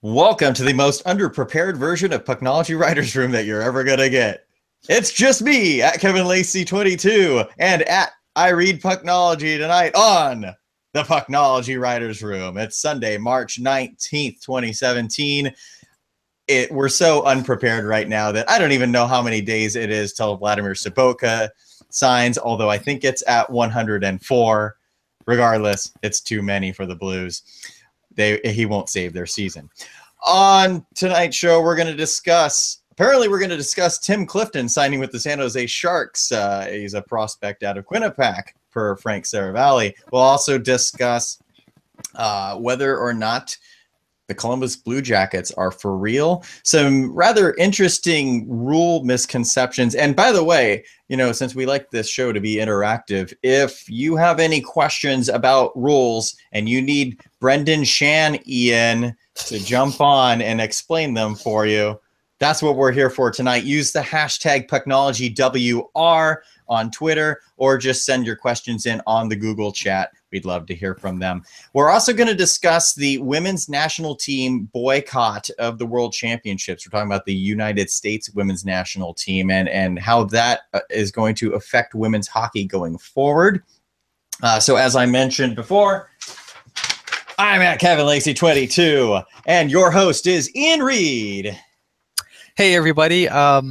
Welcome to the most underprepared version of Pucknology Writers Room that you're ever going to get. It's just me, at Kevin Lacey 22, and at I Read Pucknology tonight on the Pucknology Writers Room. It's Sunday, March 19th, 2017. We're so unprepared right now that I don't even know how many days it is till Vladimir Sobotka signs, although I think it's at 104. Regardless, it's too many for the Blues. He won't save their season. On tonight's show, we're going to discuss Tim Clifton signing with the San Jose Sharks. He's a prospect out of Quinnipiac, per Frank Saravalli. We'll also discuss whether or not the Columbus Blue Jackets are for real. Some rather interesting rule misconceptions. And by the way, since we like this show to be interactive, if you have any questions about rules and you need Brendan Ian to jump on and explain them for you, that's what we're here for tonight. Use the hashtag PucknologyWR on Twitter, or just send your questions in on the Google chat. We'd love to hear from them. We're also going to discuss the women's national team boycott of the World Championships. We're talking about the United States women's national team and how that is going to affect women's hockey going forward. So as I mentioned before, I'm at Kevin Lacey 22, and your host is Ian Reed. Hey, everybody.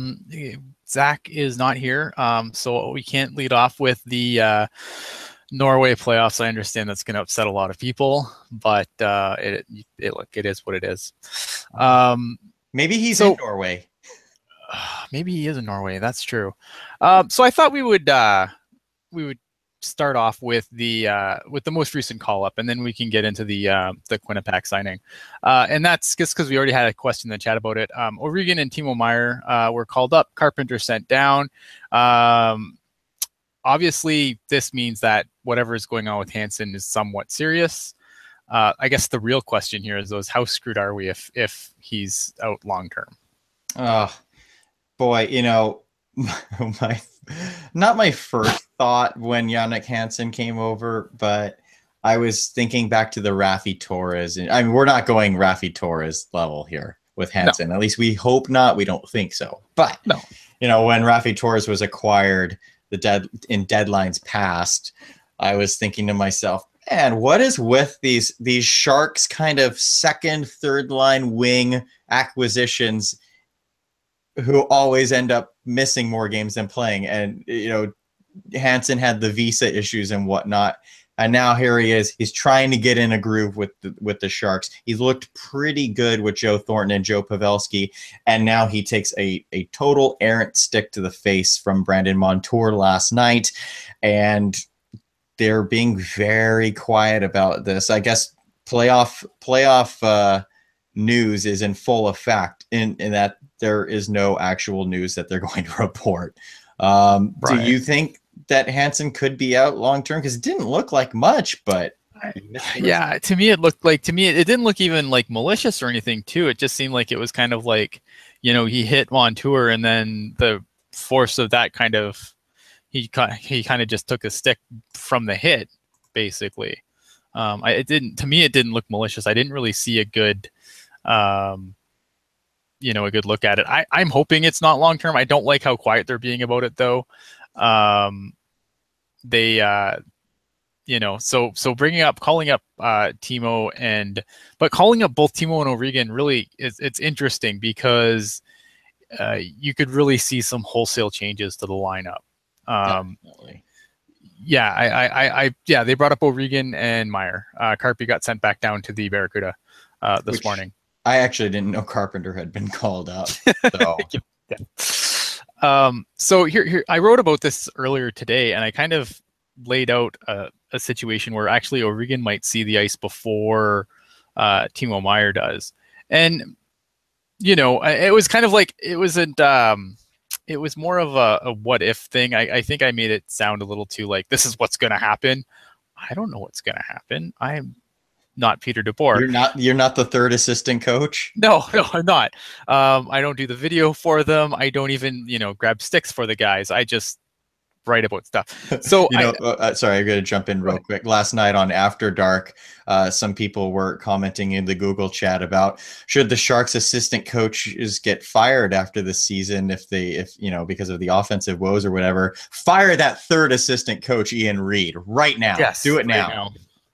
Zach is not here, so we can't lead off with the Norway playoffs. I understand that's going to upset a lot of people, but it is what it is. Maybe he's in Norway. Maybe he is in Norway. That's true. So I thought we would start off with the most recent call up, and then we can get into the Quinnipiac signing. And that's just because we already had a question in the chat about it. O'Regan and Timo Meier were called up. Carpenter sent down. Obviously, this means that whatever is going on with Hansen is somewhat serious. I guess the real question here is how screwed are we if he's out long term? Oh, boy, not my first thought when Jannik Hansen came over, but I was thinking back to the Raffi Torres. I mean, we're not going Raffi Torres level here with Hansen. No. At least we hope not. We don't think so. But, no. When Raffi Torres was acquired in deadlines past, I was thinking to myself, man, what is with these Sharks kind of second, third line wing acquisitions who always end up missing more games than playing? And, Hansen had the visa issues and whatnot. And now here he is. He's trying to get in a groove with the Sharks. He's looked pretty good with Joe Thornton and Joe Pavelski. And now he takes a total errant stick to the face from Brandon Montour last night. And they're being very quiet about this. I guess playoff news is in full effect in that there is no actual news that they're going to report. Right. Do you think that Hansen could be out long term? Because it didn't look like much, but yeah, to me it didn't look even like malicious or anything too. It just seemed like it was kind of like, he hit Montour, and then the force of that kind of he kind of just took a stick from the hit, basically. It didn't look malicious. I didn't really see a good a good look at it. I'm hoping it's not long term. I don't like how quiet they're being about it, though. Calling up Timo but calling up both Timo and O'Regan really it's interesting because you could really see some wholesale changes to the lineup. Definitely. Yeah, they brought up O'Regan and Meier. Carpy got sent back down to the Barracuda this morning. I actually didn't know Carpenter had been called up. So, so here I wrote about this earlier today, and I kind of laid out a situation where actually O'Regan might see the ice before Timo Meier does. And, it was kind of like, it wasn't, it was more of a what if thing. I think I made it sound a little too like, this is what's going to happen. I don't know what's going to happen. I'm not Peter DeBoer. You're not the third assistant coach? No, I'm not. I don't do the video for them. I don't even, grab sticks for the guys. I just write about stuff. So sorry, I'm going to jump in real quick. Last night on After Dark, some people were commenting in the Google chat about should the Sharks assistant coaches get fired after the season if because of the offensive woes or whatever. Fire that third assistant coach, Ian Reed, right now. Yes, do it now.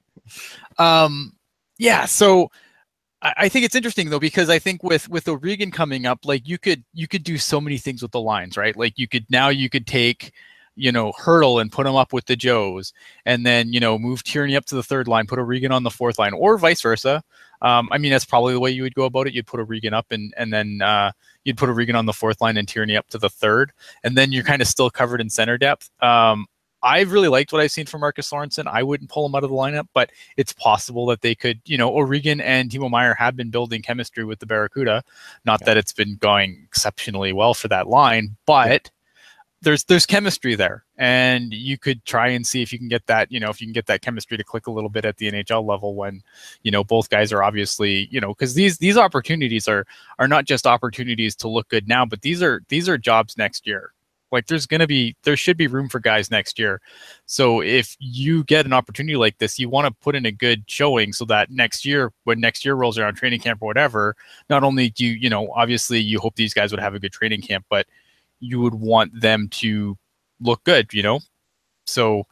Yeah. So I think it's interesting though, because I think with O'Regan coming up, like you could do so many things with the lines, right? Like you could take, Hurdle and put him up with the Joes, and then, move Tierney up to the third line, put O'Regan on the fourth line, or vice versa. I mean, that's probably the way you would go about it. You'd put O'Regan up and then you'd put O'Regan on the fourth line and Tierney up to the third, and then you're kind of still covered in center depth. I've really liked what I've seen from Marcus Sorensen. I wouldn't pull him out of the lineup, but it's possible that they could, O'Regan and Timo Meier have been building chemistry with the Barracuda. Not that it's been going exceptionally well for that line, but there's chemistry there, and you could try and see if you can get that, if you can get that chemistry to click a little bit at the NHL level when, both guys are obviously, because these opportunities are not just opportunities to look good now, but these are jobs next year. Like there should be room for guys next year. So if you get an opportunity like this, you want to put in a good showing so that next year, when next year rolls around, training camp or whatever, not only do you, obviously you hope these guys would have a good training camp, but you would want them to look good, So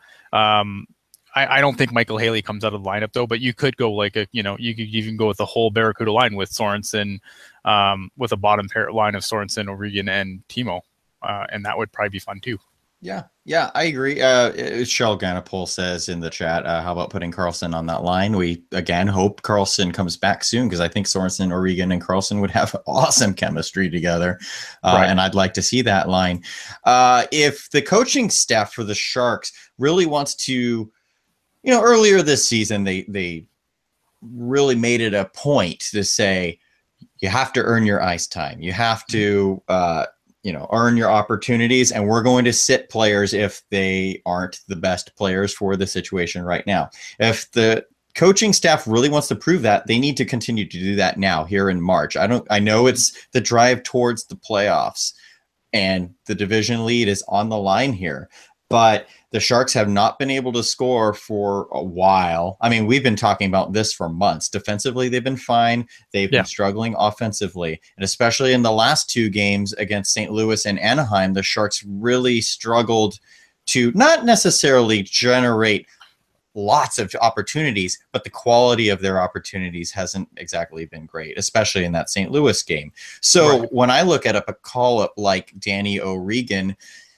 I don't think Michael Haley comes out of the lineup though, but you could go you could even go with the whole Barracuda line with Sorensen, with a bottom pair line of Sorensen, O'Regan, and Timo. And that would probably be fun too. Yeah, I agree. Cheryl Ganapol says in the chat, how about putting Karlsson on that line? We, again, hope Karlsson comes back soon because I think Sorensen, O'Regan, and Karlsson would have awesome chemistry together. And I'd like to see that line. If the coaching staff for the Sharks really wants to, earlier this season, they really made it a point to say, you have to earn your ice time. You have to, earn your opportunities, and we're going to sit players if they aren't the best players for the situation right now. If the coaching staff really wants to prove that, they need to continue to do that now here in March. I know it's the drive towards the playoffs and the division lead is on the line here, but the Sharks have not been able to score for a while. I mean, we've been talking about this for months. Defensively, they've been fine. They've been struggling offensively. And especially in the last two games against St. Louis and Anaheim, the Sharks really struggled to not necessarily generate lots of opportunities, but the quality of their opportunities hasn't exactly been great, especially in that St. Louis game. So when I look at a call-up like Danny O'Regan,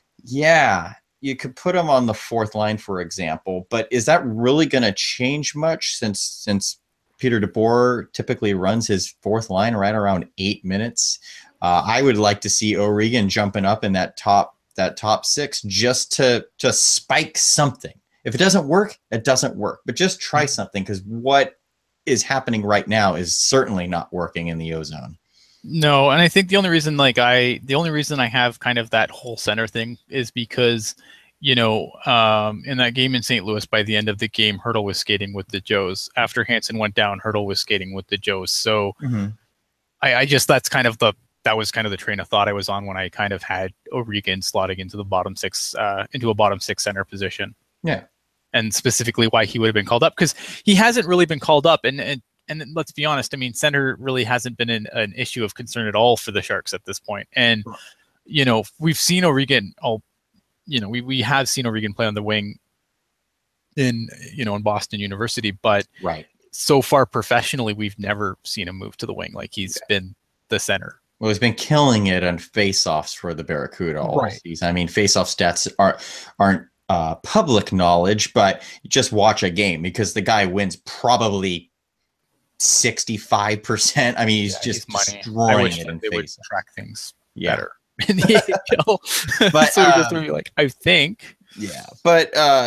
you could put him on the fourth line, for example, but is that really going to change much since Peter DeBoer typically runs his fourth line right around 8 minutes? I would like to see O'Regan jumping up in that top six just to spike something. If it doesn't work, it doesn't work, but just try something, because what is happening right now is certainly not working in the O-zone. No, and I think the only reason I have kind of that whole center thing is because, in that game in St. Louis, by the end of the game, Hurdle was skating with the Joes. After Hansen went down, Hurdle was skating with the Joes. So I just, that was kind of the train of thought I was on when I kind of had O'Regan slotting into the bottom six, into a bottom six center position. Yeah. And specifically why he would have been called up, because he hasn't really been called up. And let's be honest, I mean, center really hasn't been an issue of concern at all for the Sharks at this point. And, we've seen O'Regan, we have seen O'Regan play on the wing in Boston University, but so far professionally, we've never seen him move to the wing. Like he's been the center. Well, he's been killing it on face-offs for the Barracuda all season. I mean, face-off stats aren't public knowledge, but just watch a game because the guy wins probably 65%. I mean, he's just destroying it in face. They would track things better in the AHL. But so just to be like, I think. Yeah, but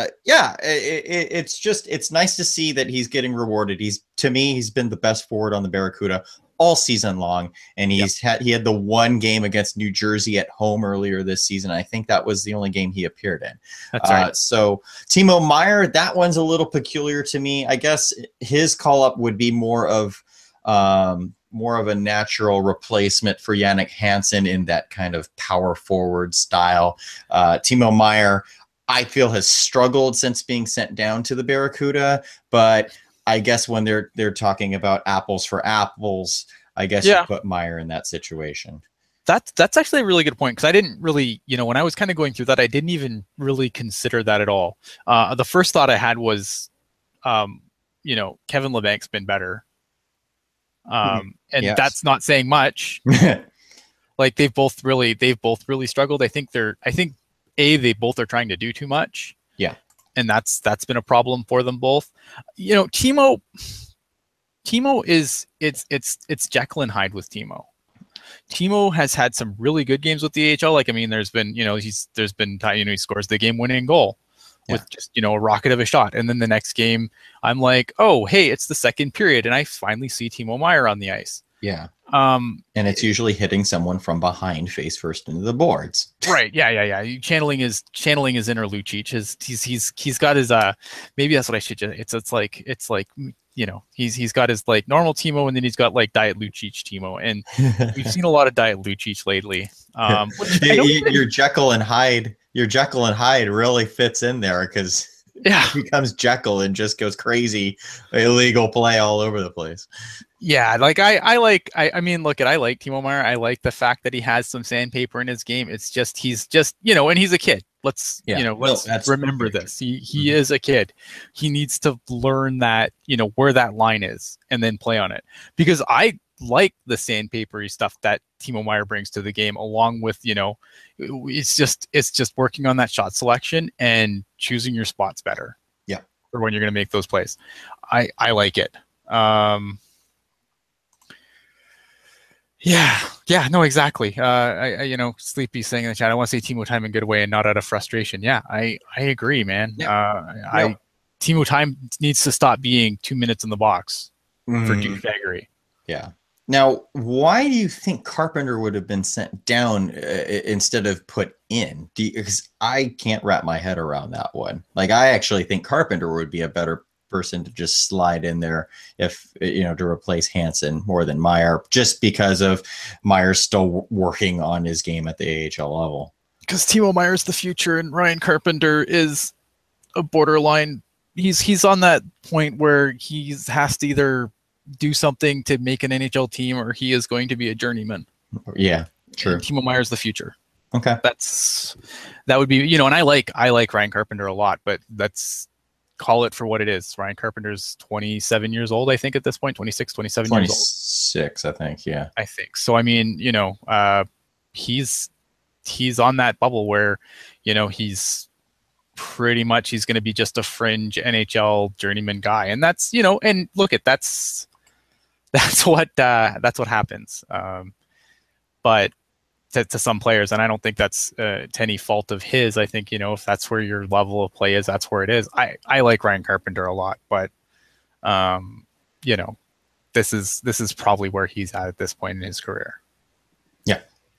it's nice to see that he's getting rewarded. To me, he's been the best forward on the Barracuda all season long, and he had the one game against New Jersey at home earlier this season. I think that was the only game he appeared in. That's right. So Timo Meier, that one's a little peculiar to me. I guess his call up would be more of a natural replacement for Jannik Hansen in that kind of power forward style. Timo Meier, I feel has struggled since being sent down to the Barracuda. But I guess when they're talking about apples for apples, I guess you put Meier in that situation. That's actually a really good point, because I didn't really, when I was kind of going through that, I didn't even really consider that at all. The first thought I had was, Kevin Labanc's been better. And that's not saying much. Like they've both really struggled. I think they both are trying to do too much. Yeah. And that's been a problem for them both. Timo is it's Jekyll and Hyde with Timo. Timo has had some really good games with the AHL. Like, I mean, there's been he scores the game-winning goal with just a rocket of a shot, and then the next game, I'm like, oh, hey, it's the second period, and I finally see Timo Meier on the ice. Yeah. And it's usually hitting someone from behind, face first into the boards. Right. Yeah. Channeling his inner Lucic. He's got his maybe that's what I should just. It's like he's got his like normal Timo, and then he's got like Diet Lucic Timo, and we've seen a lot of Diet Lucic lately. Your Jekyll and Hyde really fits in there, because he becomes Jekyll and just goes crazy, illegal play all over the place. Yeah, like I mean, look, I like Timo Meier. I like the fact that he has some sandpaper in his game. It's just he's just and he's a kid. Let's remember this. He is a kid. He needs to learn that where that line is and then play on it. Because I like the sandpapery stuff that Timo Meier brings to the game, along with it's just working on that shot selection and choosing your spots better. Yeah, for when you're going to make those plays. I like it. Yeah, no, exactly. Sleepy saying in the chat, I want to say Timo time in good way and not out of frustration. Yeah, I agree, man. Yeah. Timo time needs to stop being 2 minutes in the box for douchebaggery. Yeah. Now, why do you think Carpenter would have been sent down instead of put in? Because I can't wrap my head around that one. Like, I actually think Carpenter would be a better person to just slide in there if to replace Hansen more than Meier, just because of Meier's still working on his game at the AHL level. Because Timo Meier's the future, and Ryan Carpenter is a borderline. He's on that point where he has to either do something to make an NHL team, or he is going to be a journeyman. Yeah, true. And Timo Meier's the future. Okay, that would be and I like Ryan Carpenter a lot, but that's. Call it for what it is. Ryan Carpenter's 27 years old, I think, at this point. 26, 27 years old. 26, I think, yeah. I think. So, I mean, he's on that bubble where, he's pretty much, he's going to be just a fringe NHL journeyman guy. And that's, and look at that's what happens. But to some players, and I don't think that's to any fault of his. I think if that's where your level of play is, that's where it is. I like Ryan Carpenter a lot, but this is probably where he's at this point in his career. Yeah.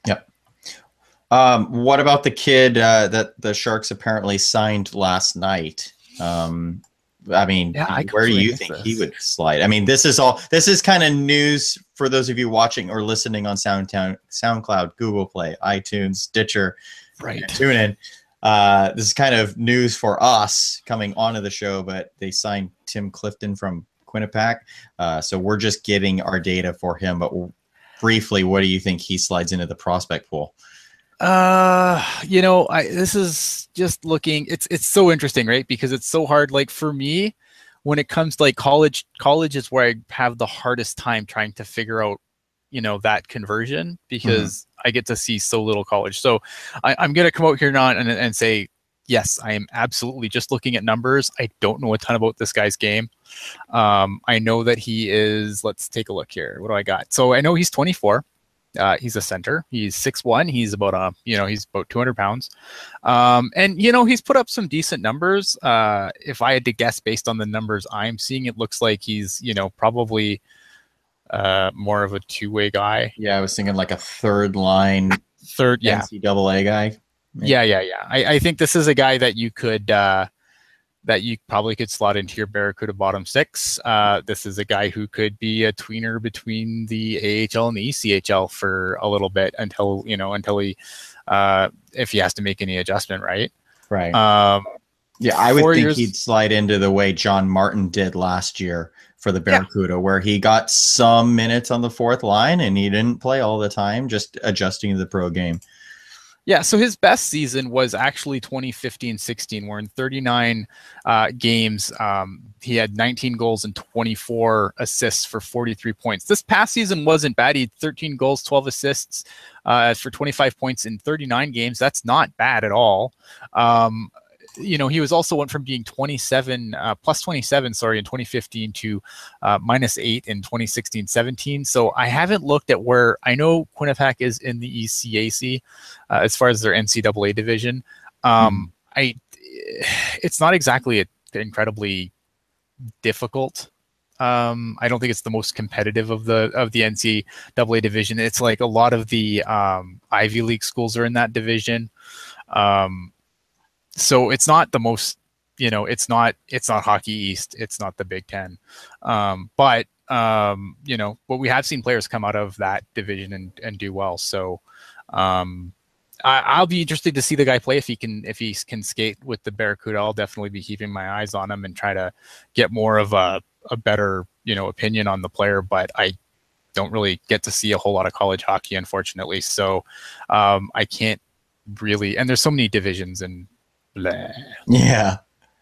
What about the kid that the Sharks apparently signed last night? I mean, where do you think he would slide? I mean, this is kind of news for those of you watching or listening on SoundCloud, Google Play, iTunes, Stitcher, right? TuneIn. This is kind of news for us coming onto the show, but they signed Tim Clifton from Quinnipiac. So we're just getting our data for him. But briefly, what do you think he slides into the prospect pool? This is just looking, it's so interesting, right? Because it's so hard. Like for me, when it comes to like college is where I have the hardest time trying to figure out, that conversion, because I get to see so little college. So I'm going to come out here now and say, yes, I am absolutely just looking at numbers. I don't know a ton about this guy's game. I know that he is, let's take a look here. What do I got? So I know he's 24. He's a center. He's 6'1". He's about he's about 200 pounds. And he's put up some decent numbers. If I had to guess based on the numbers I'm seeing, it looks like he's probably more of a two-way guy. Yeah, I was thinking like a third NCAA guy. Maybe. Yeah. I think this is a guy that you could that you probably could slot into your Barracuda bottom six. This is a guy who could be a tweener between the AHL and the ECHL for a little bit until he, if he has to make any adjustment, right? Right. Um, Yeah, I would 4 think years. he'd slide into the way John Martin did last year for the Yeah. Barracuda, where he got some minutes on the fourth line and he didn't play all the time, just adjusting to the pro game. Yeah, so his best season was actually 2015-16, where in 39 games, he had 19 goals and 24 assists for 43 points. This past season wasn't bad. He had 13 goals, 12 assists for 25 points in 39 games. That's not bad at all. He was also went from being 27 plus 27, sorry, in 2015 to -8 in 2016-17. So I haven't looked at where I know Quinnipiac is in the ECAC as far as their NCAA division. It's not exactly incredibly difficult. I don't think it's the most competitive of the NCAA division. It's like a lot of the Ivy League schools are in that division. So it's not the most, it's not Hockey East. It's not the Big Ten. But we have seen players come out of that division and do well. So I'll be interested to see the guy play if he can skate with the Barracuda. I'll definitely be keeping my eyes on him and try to get more of a better, opinion on the player. But I don't really get to see a whole lot of college hockey, unfortunately. So I can't really, and there's so many divisions and blah. Yeah.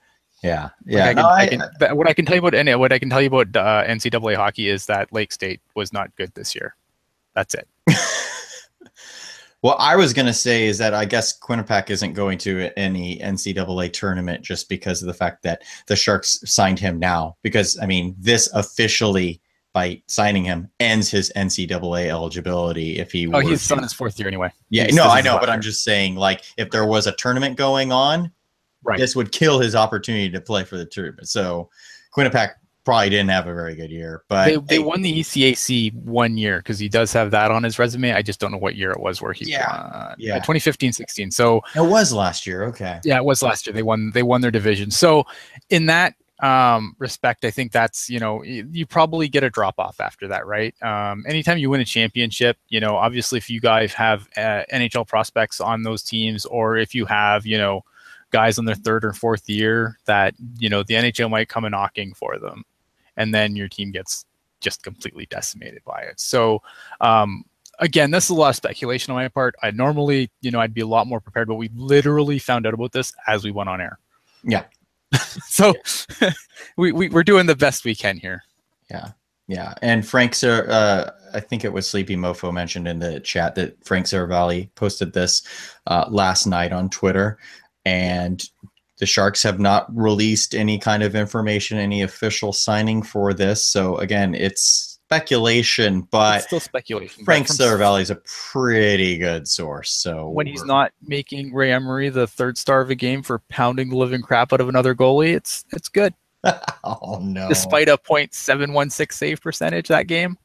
What I can tell you about NCAA hockey is that Lake State was not good this year. That's it. What I was going to say is that I guess Quinnipiac isn't going to any NCAA tournament just because of the fact that the Sharks signed him now. Because, I mean, this officially, by signing him, ends his NCAA eligibility if he were he's on his fourth year anyway. Yeah, I know, but I'm just saying, like, if there was a tournament going on, right, this would kill his opportunity to play for the tournament. So Quinnipiac probably didn't have a very good year, but they won the ECAC 1 year because he does have that on his resume. I just don't know what year it was where he won. 2015-16. So it was last year. Okay. Yeah, it was last year. They won their division. So in that respect, I think that's, you probably get a drop off after that, right? Anytime you win a championship, obviously if you guys have NHL prospects on those teams, or if you have, guys on their third or fourth year that, the NHL might come a knocking for them, and then your team gets just completely decimated by it. So, again, this is a lot of speculation on my part. I normally, I'd be a lot more prepared, but we literally found out about this as we went on air. Yeah. So we're doing the best we can here. Yeah. And Frank, I think it was Sleepy Mofo mentioned in the chat that Frank Saravalli posted this last night on Twitter, and the Sharks have not released any kind of information, any official signing for this. So again, it's speculation, but it's still speculation. Frank Saravalli is a pretty good source. So when he's not making Ray Emery the third star of a game for pounding the living crap out of another goalie, it's good. Oh no! Despite a .716 save percentage that game.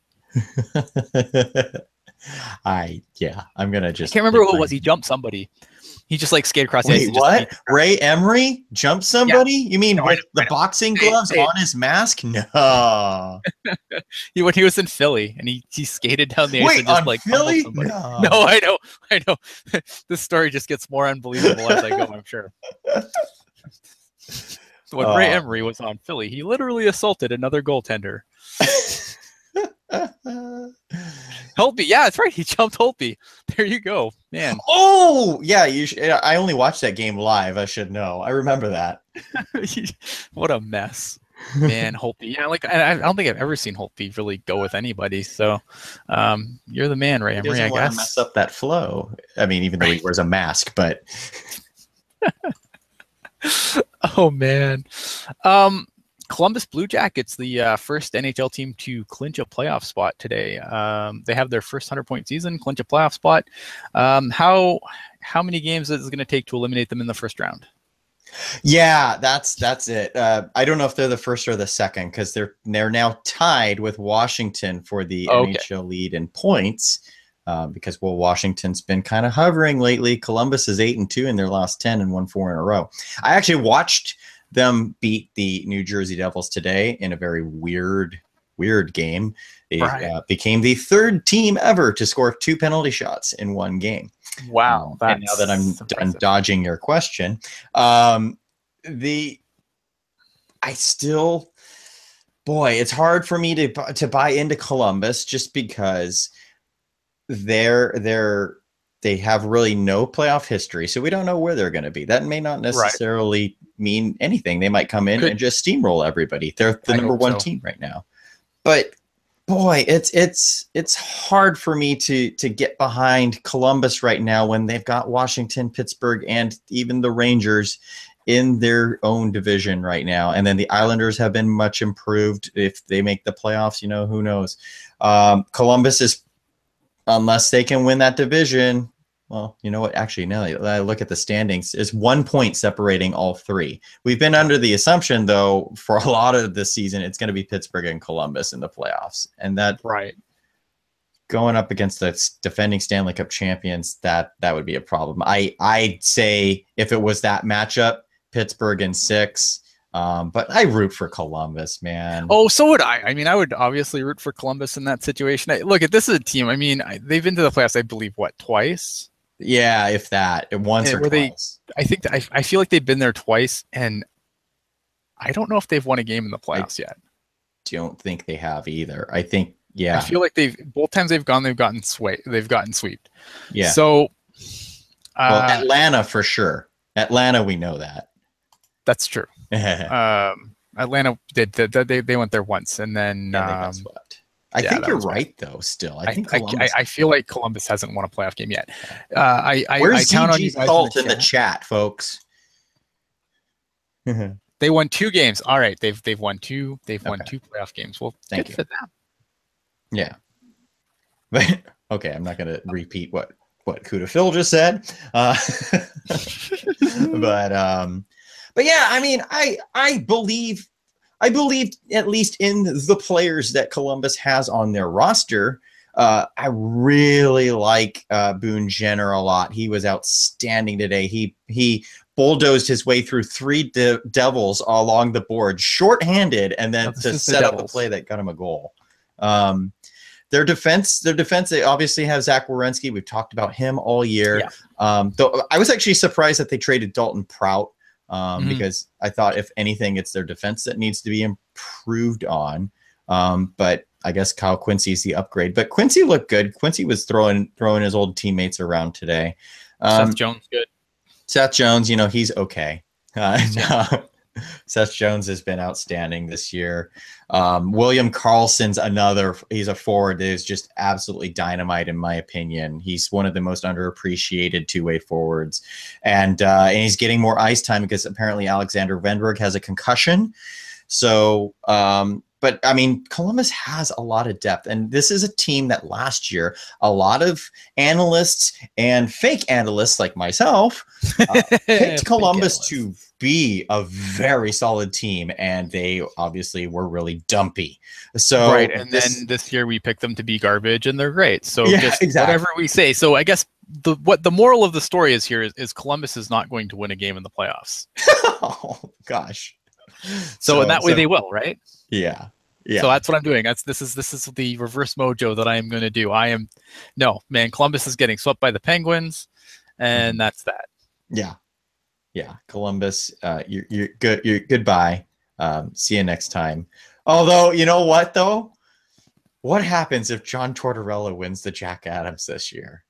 I'm gonna just. I can't remember who it was. He jumped somebody. He just skated across the ice. Wait, what? Ray Emery jumped somebody? Yeah. You mean with the boxing gloves on his mask? No. When he was in Philly and he skated down the ice and just Philly? No, I know. This story just gets more unbelievable as I go, I'm sure. So when Ray Emery was on Philly, he literally assaulted another goaltender. Holtby, yeah, that's right. He jumped Holtby. There you go, man. Oh, yeah. I only watched that game live. I should know. I remember that. What a mess, man. Holtby. Yeah, I don't think I've ever seen Holtby really go with anybody. So, you're the man, Ray Emery. I guess. Mess up that flow. I mean, even though he wears a mask, but. Oh man. Columbus Blue Jackets, the first NHL team to clinch a playoff spot today. They have their first 100-point season, clinch a playoff spot. How many games is it going to take to eliminate them in the first round? Yeah, that's it. I don't know if they're the first or the second, because they're now tied with Washington for the NHL lead in points. Because Washington's been kind of hovering lately. Columbus is 8-2 in their last 10 and won 4 in a row. I actually watched them beat the New Jersey Devils today in a very weird game. They became the third team ever to score 2 penalty shots in one game. Wow, And now that I'm that's done impressive. dodging your question, I still, boy, it's hard for me to buy into Columbus just because they have really no playoff history, so we don't know where they're going to be. That may not Right. necessarily mean anything. They might come in Could and just steamroll everybody. They're the I number hope one so. team right now. But boy, it's hard for me to get behind Columbus right now when they've got Washington, Pittsburgh, and even the Rangers in their own division right now. And then the Islanders have been much improved. If they make the playoffs, who knows? Columbus is, unless they can win that division. Well, you know what? Actually, now that I look at the standings, it's 1 point separating all three. We've been under the assumption, though, for a lot of this season, it's going to be Pittsburgh and Columbus in the playoffs. And that Right. going up against the defending Stanley Cup champions, that would be a problem. I'd say if it was that matchup, Pittsburgh in 6. But I root for Columbus, man. Oh, so would I. I mean, I would obviously root for Columbus in that situation. Look, this is a team. I mean, they've been to the playoffs, I believe, twice? Yeah, if that, once or twice. I think I feel like they've been there twice, and I don't know if they've won a game in the playoffs yet. Don't think they have either. I think, yeah. I feel like both times they've gotten swept. Yeah. So, well, Atlanta for sure. Atlanta, we know that. That's true. Atlanta did. They went there once, and then they got swept. I think you're right, though. Still, I think Columbus. I feel like Columbus hasn't won a playoff game yet. Where's count on you guys Salt in the chat, folks? They won 2 games. All right, they've won 2. They've won 2 playoff games. Well, thank you for them. Yeah. But okay, I'm not going to repeat what Kuda Phil just said. But yeah, I mean, I believe at least in the players that Columbus has on their roster. I really like Boone Jenner a lot. He was outstanding today. He bulldozed his way through 3 Devils along the board, shorthanded, and then to set up a play that got him a goal. Their defense, they obviously have Zach Werenski. We've talked about him all year. Yeah. Though I was actually surprised that they traded Dalton Prout. Because I thought, if anything, it's their defense that needs to be improved on. But I guess Kyle Quincy is the upgrade. But Quincy looked good. Quincy was throwing his old teammates around today. Seth Jones, good. Seth Jones, he's okay. Seth Jones has been outstanding this year. William Karlsson's he's a forward that is just absolutely dynamite in my opinion. He's one of the most underappreciated two-way forwards. And he's getting more ice time because apparently Alexander Venberg has a concussion. So, but I mean, Columbus has a lot of depth, and this is a team that last year, a lot of analysts and fake analysts like myself picked Columbus to be a very solid team, and they obviously were really dumpy. So right, and then this year we picked them to be garbage, and they're great. So yeah, just exactly. Whatever we say. So I guess the moral of the story is here is Columbus is not going to win a game in the playoffs. Oh gosh. So in that way they will, right? Yeah. So that's what I'm doing. This is the reverse mojo that I am going to do. Columbus is getting swept by the Penguins, and that's that. Yeah. Columbus, you're good. You're goodbye. See you next time. Although, you know what though? What happens if John Tortorella wins the Jack Adams this year?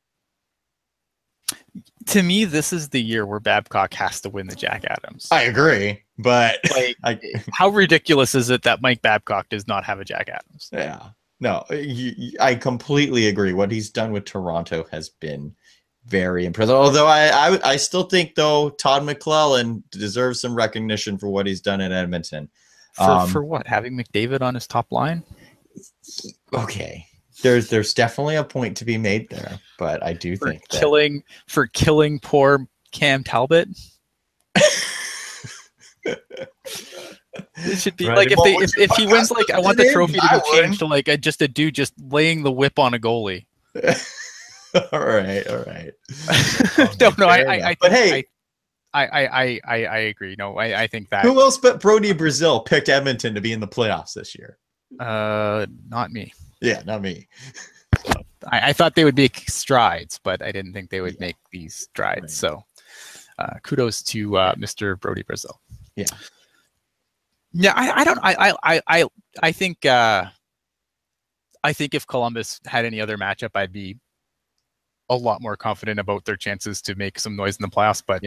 To me, this is the year where Babcock has to win the Jack Adams. I agree, but how ridiculous is it that Mike Babcock does not have a Jack Adams? Yeah, no, I completely agree. What he's done with Toronto has been very impressive. Although I still think though Todd McClellan deserves some recognition for what he's done in Edmonton. For what? Having McDavid on his top line? Okay. There's definitely a point to be made there, but I do think for killing poor Cam Talbot. It should be right. Like if he wins, like I want the trophy to be changed to like just a dude just laying the whip on a goalie. all right. No, I agree. No, I think that. Who else but Brody Brazil picked Edmonton to be in the playoffs this year? Not me. Yeah, not me. I thought they would make strides, but I didn't think they would make these strides. Right. So kudos to Mr. Brody Brazil. Yeah. Yeah, I think if Columbus had any other matchup, I'd be a lot more confident about their chances to make some noise in the playoffs. But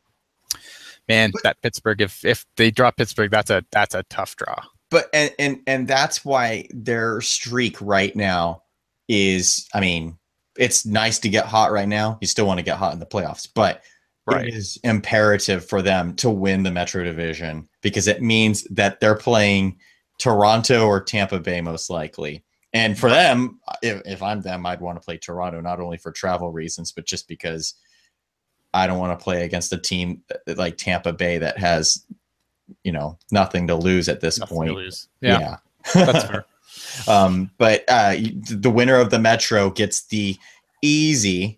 man, that Pittsburgh, if they drop Pittsburgh, that's a tough draw. But and that's why their streak right now is, I mean, it's nice to get hot right now. You still want to get hot in the playoffs, but it is imperative for them to win the Metro Division, because it means that they're playing Toronto or Tampa Bay most likely. And for them, if I'm them, I'd want to play Toronto, not only for travel reasons, but just because I don't want to play against a team like Tampa Bay that has, nothing to lose at this point. To lose. Yeah. That's fair. But the winner of the Metro gets the easy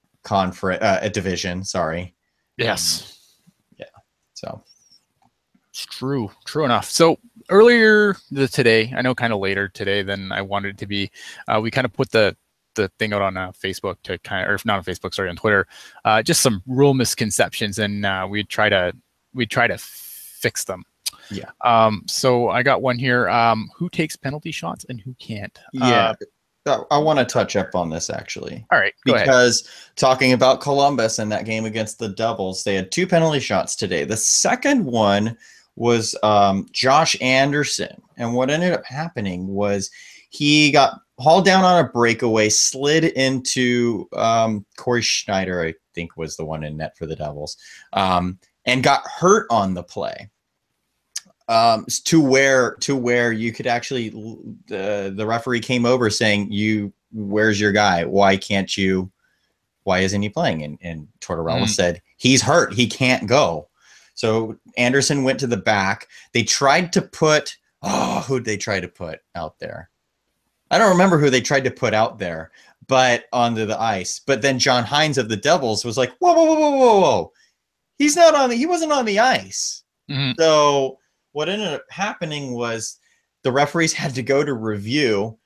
division. Sorry. Yes. Yeah. So it's true enough. So earlier today, I know kind of later today than I wanted it to be, we kind of put the thing out on Facebook to or if not on Facebook, sorry, on Twitter, just some rule misconceptions, and we'd try to fix them. Yeah. So I got one here. Who takes penalty shots and who can't? Yeah. I want to touch up on this, actually. All right, go because ahead. Talking about Columbus and that game against the Devils, they had 2 penalty shots today. The second one was Josh Anderson. And what ended up happening was he got hauled down on a breakaway, slid into Corey Schneider, I think was the one in net for the Devils, and got hurt on the play. To where you could actually, the referee came over saying, where's your guy? Why isn't he playing? And Tortorella said, he's hurt. He can't go. So Anderson went to the back. They tried to put, who'd they try to put out there? I don't remember who they tried to put out there, but onto the ice. But then John Hines of the Devils was like, whoa. He wasn't on the ice. Mm-hmm. So what ended up happening was the referees had to go to review,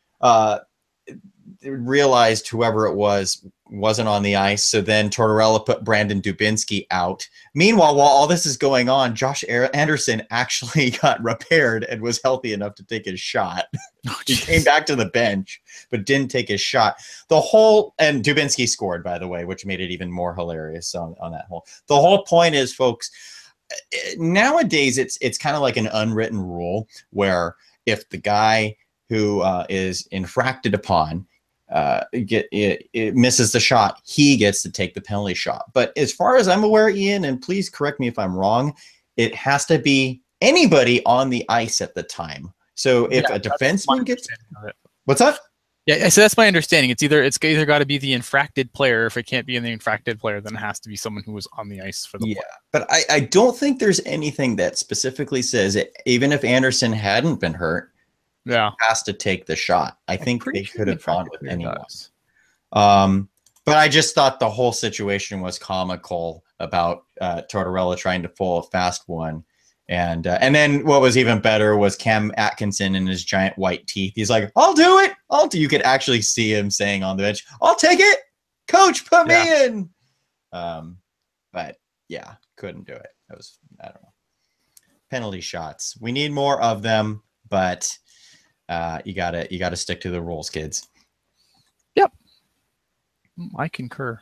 realized whoever it wasn't on the ice. So then Tortorella put Brandon Dubinsky out. Meanwhile, while all this is going on, Josh Anderson actually got repaired and was healthy enough to take his shot. He came back to the bench, but didn't take his shot. And Dubinsky scored, by the way, which made it even more hilarious on that whole. The whole point is, folks, nowadays it's kind of like an unwritten rule where if the guy who is infracted upon it misses the shot, he gets to take the penalty shot. But as far as I'm aware, Ian, and please correct me if I'm wrong, it has to be anybody on the ice at the time. So if a defenseman gets, what's that? Yeah, so that's my understanding. It's either got to be the infracted player. If it can't be the infracted player, then it has to be someone who was on the ice for the play. But I don't think there's anything that specifically says it, even if Anderson hadn't been hurt, has to take the shot. I think they could have gone with anyone. But I just thought the whole situation was comical about Tortorella trying to pull a fast one. And then what was even better was Cam Atkinson and his giant white teeth. He's like, I'll do it. You could actually see him saying on the bench, I'll take it. Coach, put me in. But yeah, couldn't do it. It was, I don't know. Penalty shots. We need more of them, but you gotta stick to the rules, kids. Yep. I concur.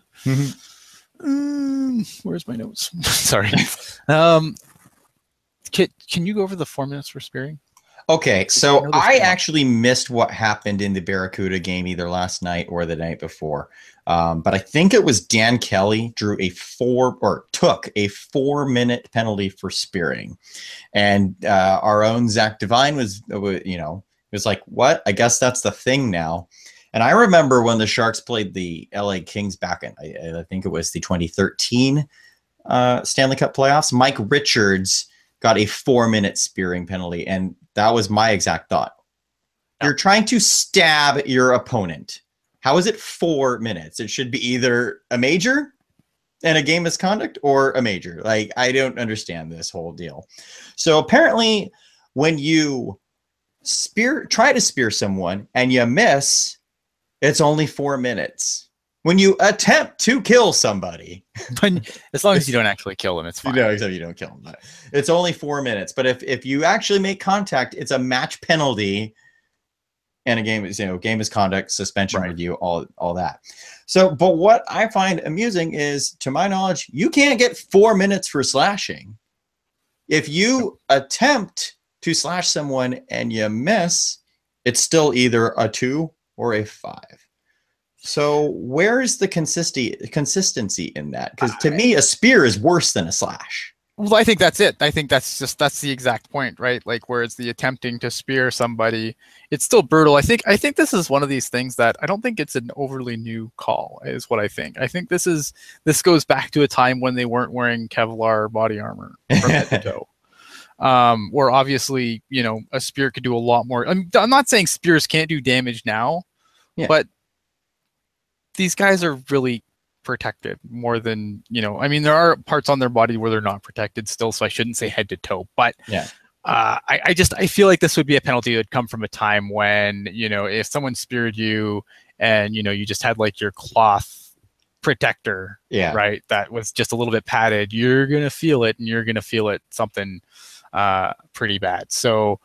Where's my notes? Sorry. Can you go over the 4 minutes for spearing? Okay, so I actually missed what happened in the Barracuda game either last night or the night before. But I think it was Dan Kelly took a 4 minute penalty for spearing. And our own Zach Devine was like, what? I guess that's the thing now. And I remember when the Sharks played the LA Kings back in, I think it was the 2013 Stanley Cup playoffs, Mike Richards got a 4 minute spearing penalty. And that was my exact thought. You're trying to stab your opponent. How is it 4 minutes? It should be either a major and a game misconduct or a major. Like, I don't understand this whole deal. So apparently when you try to spear someone and you miss, It's only 4 minutes. When you attempt to kill somebody, as long as you don't actually kill them, it's fine. Except you don't kill them. But it's only 4 minutes. But if you actually make contact, it's a match penalty, and a game is game misconduct, suspension, review, all that. So, but what I find amusing is, to my knowledge, you can't get 4 minutes for slashing. If you attempt to slash someone and you miss, it's still either a 2 or a 5. So where is the consistency in that? Because to me, a spear is worse than a slash. Well, I think that's it. I think that's the exact point, right? Like, where it's the attempting to spear somebody, it's still brutal. I think this is one of these things that I don't think it's an overly new call, is what I think. I think this goes back to a time when they weren't wearing Kevlar body armor from head to toe. Where obviously, a spear could do a lot more. I'm not saying spears can't do damage now, but these guys are really protected more than, I mean, there are parts on their body where they're not protected still, so I shouldn't say head to toe, but I feel like this would be a penalty that would come from a time when, if someone speared you and, you just had like your cloth protector, right, that was just a little bit padded, you're going to feel it, and you're going to feel it something pretty bad. So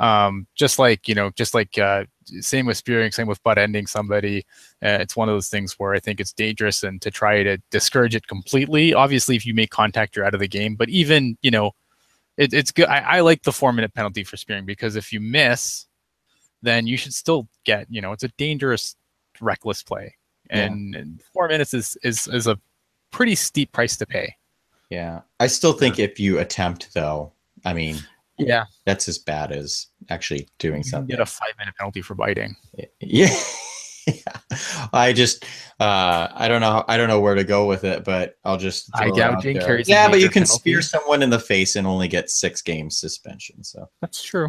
same with spearing, same with butt ending somebody. It's one of those things where I think it's dangerous, and to try to discourage it completely. Obviously, if you make contact, you're out of the game. But even, it's good. I like the 4-minute penalty for spearing, because if you miss, then you should still get, it's a dangerous, reckless play. And 4 minutes is a pretty steep price to pay. Yeah. I still think if you attempt, though, I mean, that's as bad as actually doing something. You get a 5-minute penalty for biting. Yeah. I just I don't know where to go with it, but I'll just eye gouging carries. Yeah, but you can spear someone in the face and only get 6 games suspension. So that's true.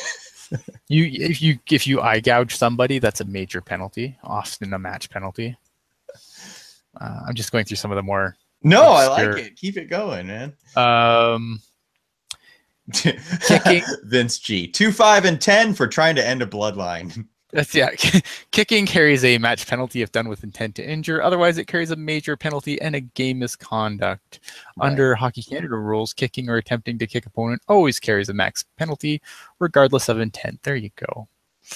If you eye gouge somebody, that's a major penalty, often a match penalty. I'm just going through some of the more. No, I like it. Keep it going, man. Kicking. Vince G. 2, 5, and 10 for trying to end a bloodline. That's Kicking carries a match penalty if done with intent to injure. Otherwise, it carries a major penalty and a game misconduct. Right. Under Hockey Canada rules, kicking or attempting to kick opponent always carries a max penalty, regardless of intent. There you go.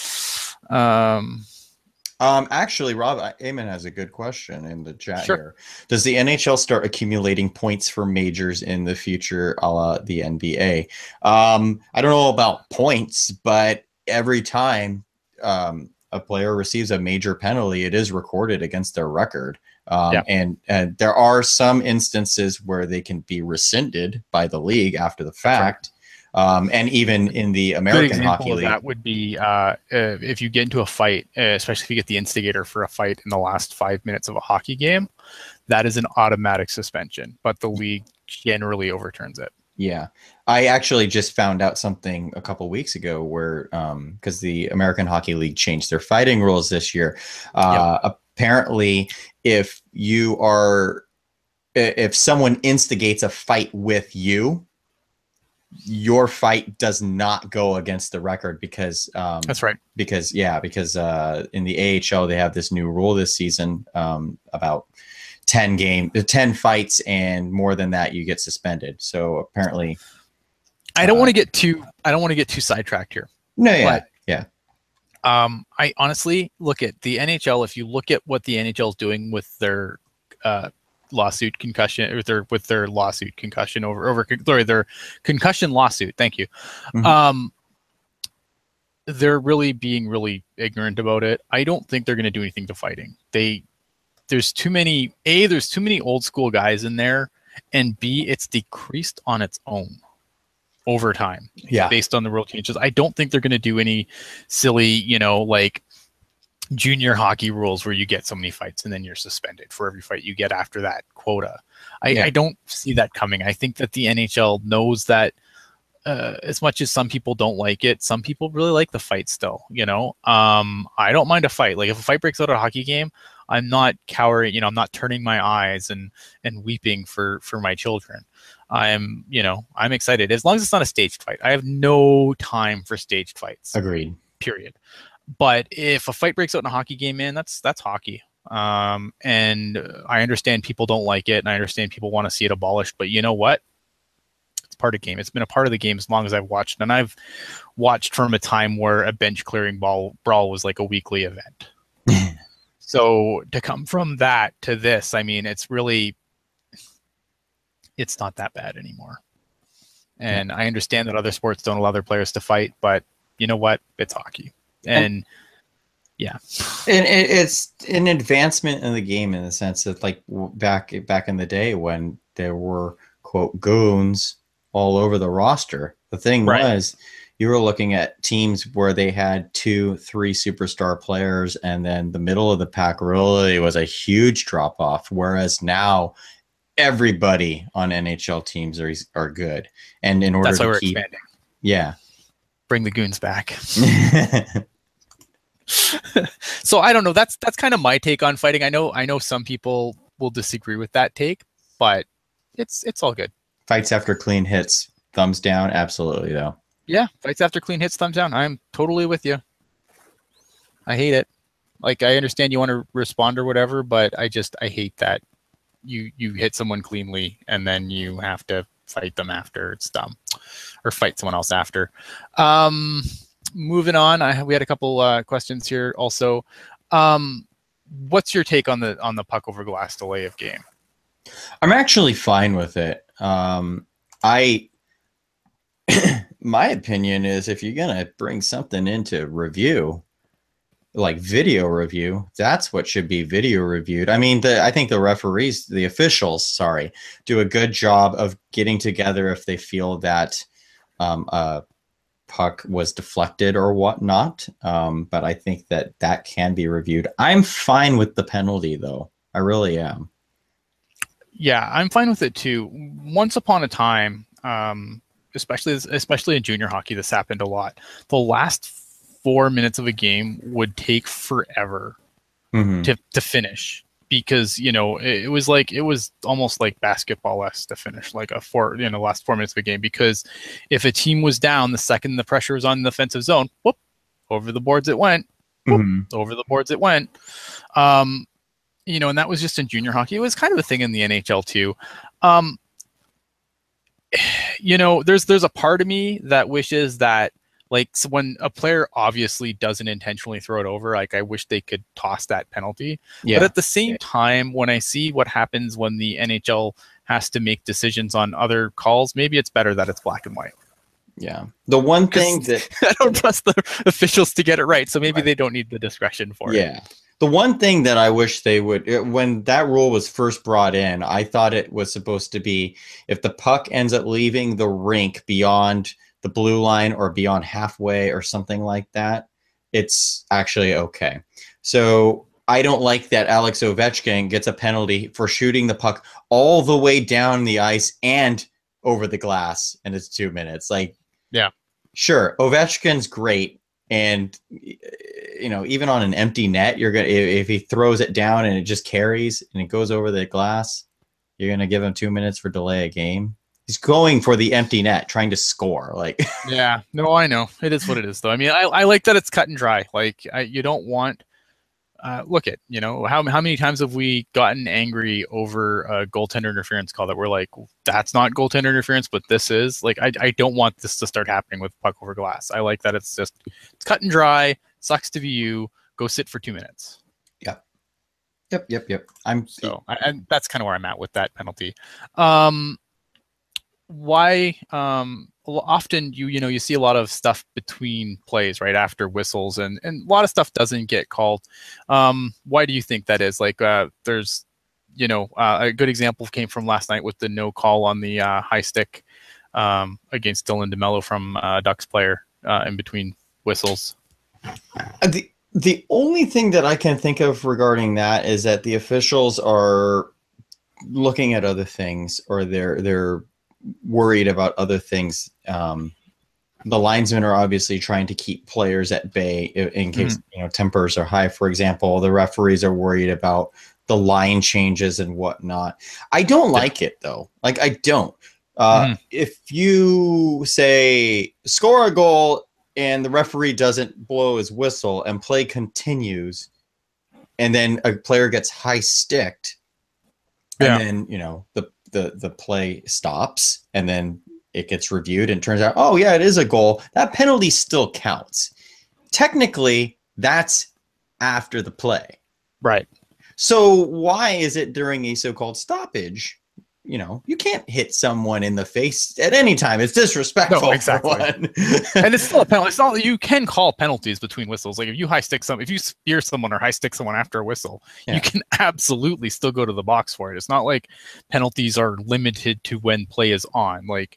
Actually, Rob Eamon has a good question in the chat here. Does the NHL start accumulating points for majors in the future, a la the NBA? I don't know about points, but every time a player receives a major penalty, it is recorded against their record. And there are some instances where they can be rescinded by the league after the fact. And even in the American Hockey League, that would be if you get into a fight, especially if you get the instigator for a fight in the last 5 minutes of a hockey game, that is an automatic suspension, but the league generally overturns it. Yeah. I actually just found out something a couple weeks ago where, because the American Hockey League changed their fighting rules this year. Apparently, if someone instigates a fight with you, your fight does not go against the record, because that's right. Because in the AHL they have this new rule this season about 10 fights, and more than that you get suspended. So apparently, I don't want to get too sidetracked here. No, I honestly look at the NHL. If you look at what the NHL is doing with their lawsuit concussion, with their lawsuit concussion their concussion lawsuit. Thank you. Mm-hmm. They're really being really ignorant about it. I don't think they're going to do anything to fighting. There's too many old school guys in there, and B, it's decreased on its own over time. Yeah. Based on the rule changes. I don't think they're going to do any silly, like junior hockey rules where you get so many fights and then you're suspended for every fight you get after that quota. I don't see that coming. I think that the NHL knows that as much as some people don't like it, some people really like the fight still, I don't mind a fight. Like if a fight breaks out at a hockey game, I'm not cowering, I'm not turning my eyes and weeping for my children. I'm excited as long as it's not a staged fight. I have no time for staged fights. Agreed. Period. But if a fight breaks out in a hockey game, man, that's hockey. And I understand people don't like it, and I understand people want to see it abolished. But you know what? It's part of the game. It's been a part of the game as long as I've watched, and I've watched from a time where a bench clearing brawl was like a weekly event. So to come from that to this, I mean, it's not that bad anymore. And I understand that other sports don't allow their players to fight, but you know what? It's hockey. And yeah. And it's an advancement in the game in the sense that, like, back in the day when there were, quote, goons all over the roster, the thing was you were looking at teams where they had 2-3 superstar players, and then the middle of the pack really was a huge drop off. Whereas now everybody on NHL teams are good. And in order to keep expanding. Yeah. Bring the goons back. So I don't know. That's kind of my take on fighting. I know some people will disagree with that take, but it's all good. Fights after clean hits, thumbs down, absolutely though. Yeah, fights after clean hits, thumbs down. I'm totally with you. I hate it. Like, I understand you want to respond or whatever, but I hate that you hit someone cleanly and then you have to fight them after. It's dumb. Or fight someone else after. Moving on, we had a couple questions here also. What's your take on the puck over glass delay of game? I'm actually fine with it. My opinion is, if you're gonna bring something into review, like video review, that's what should be video reviewed. I mean, I think the officials, do a good job of getting together if they feel that a puck was deflected or whatnot. But I think that can be reviewed. I'm fine with the penalty, though. I really am. Yeah, I'm fine with it too. Once upon a time, especially in junior hockey, this happened a lot. The last 4 minutes of a game would take forever to finish, because it was almost like basketball-esque to finish like last 4 minutes of a game, because if a team was down, the second the pressure was on the defensive zone, whoop, over the boards it went. Whoop, over the boards it went. And that was just in junior hockey. It was kind of a thing in the NHL too. There's a part of me that wishes that, like, so when a player obviously doesn't intentionally throw it over, like, I wish they could toss that penalty. Yeah. But at the same time, when I see what happens when the NHL has to make decisions on other calls, maybe it's better that it's black and white. Yeah. The one thing that I don't trust the officials to get it right, so maybe they don't need the discretion for it. Yeah. The one thing that I wish they would, when that rule was first brought in, I thought it was supposed to be, if the puck ends up leaving the rink beyond the blue line or beyond halfway or something like that, it's actually okay. So I don't like that Alex Ovechkin gets a penalty for shooting the puck all the way down the ice and over the glass, and it's 2 minutes. Like, yeah, sure, Ovechkin's great. And, even on an empty net, if he throws it down and it just carries and it goes over the glass, you're going to give him 2 minutes for delay a game. He's going for the empty net, trying to score. Like, yeah, no, I know. It is what it is, though. I mean, I like that it's cut and dry. Like, you don't want, look at, how many times have we gotten angry over a goaltender interference call that we're like, that's not goaltender interference, but this is? Like, I don't want this to start happening with puck over glass. I like that it's cut and dry. Sucks to be you. Go sit for 2 minutes. Yep. And that's kind of where I'm at with that penalty. Why? Often you see a lot of stuff between plays right after whistles, and a lot of stuff doesn't get called. Why do you think that is? Like, there's a good example came from last night with the no call on the high stick against Dylan DeMello from Ducks player in between whistles. The only thing that I can think of regarding that is that the officials are looking at other things, or they're worried about other things. The linesmen are obviously trying to keep players at bay in case tempers are high. For example, the referees are worried about the line changes and whatnot. I don't like it though. Like, I don't. If you say score a goal and the referee doesn't blow his whistle and play continues, and then a player gets high sticked, and then the play stops, and then it gets reviewed and turns out, oh yeah, it is a goal. That penalty still counts. Technically, that's after the play. Right. So why is it during a so-called stoppage? You can't hit someone in the face at any time. It's disrespectful. No, exactly. And it's still a penalty. It's not, you can call penalties between whistles. Like if you spear someone or high stick someone after a whistle, you can absolutely still go to the box for it. It's not like penalties are limited to when play is on. Like,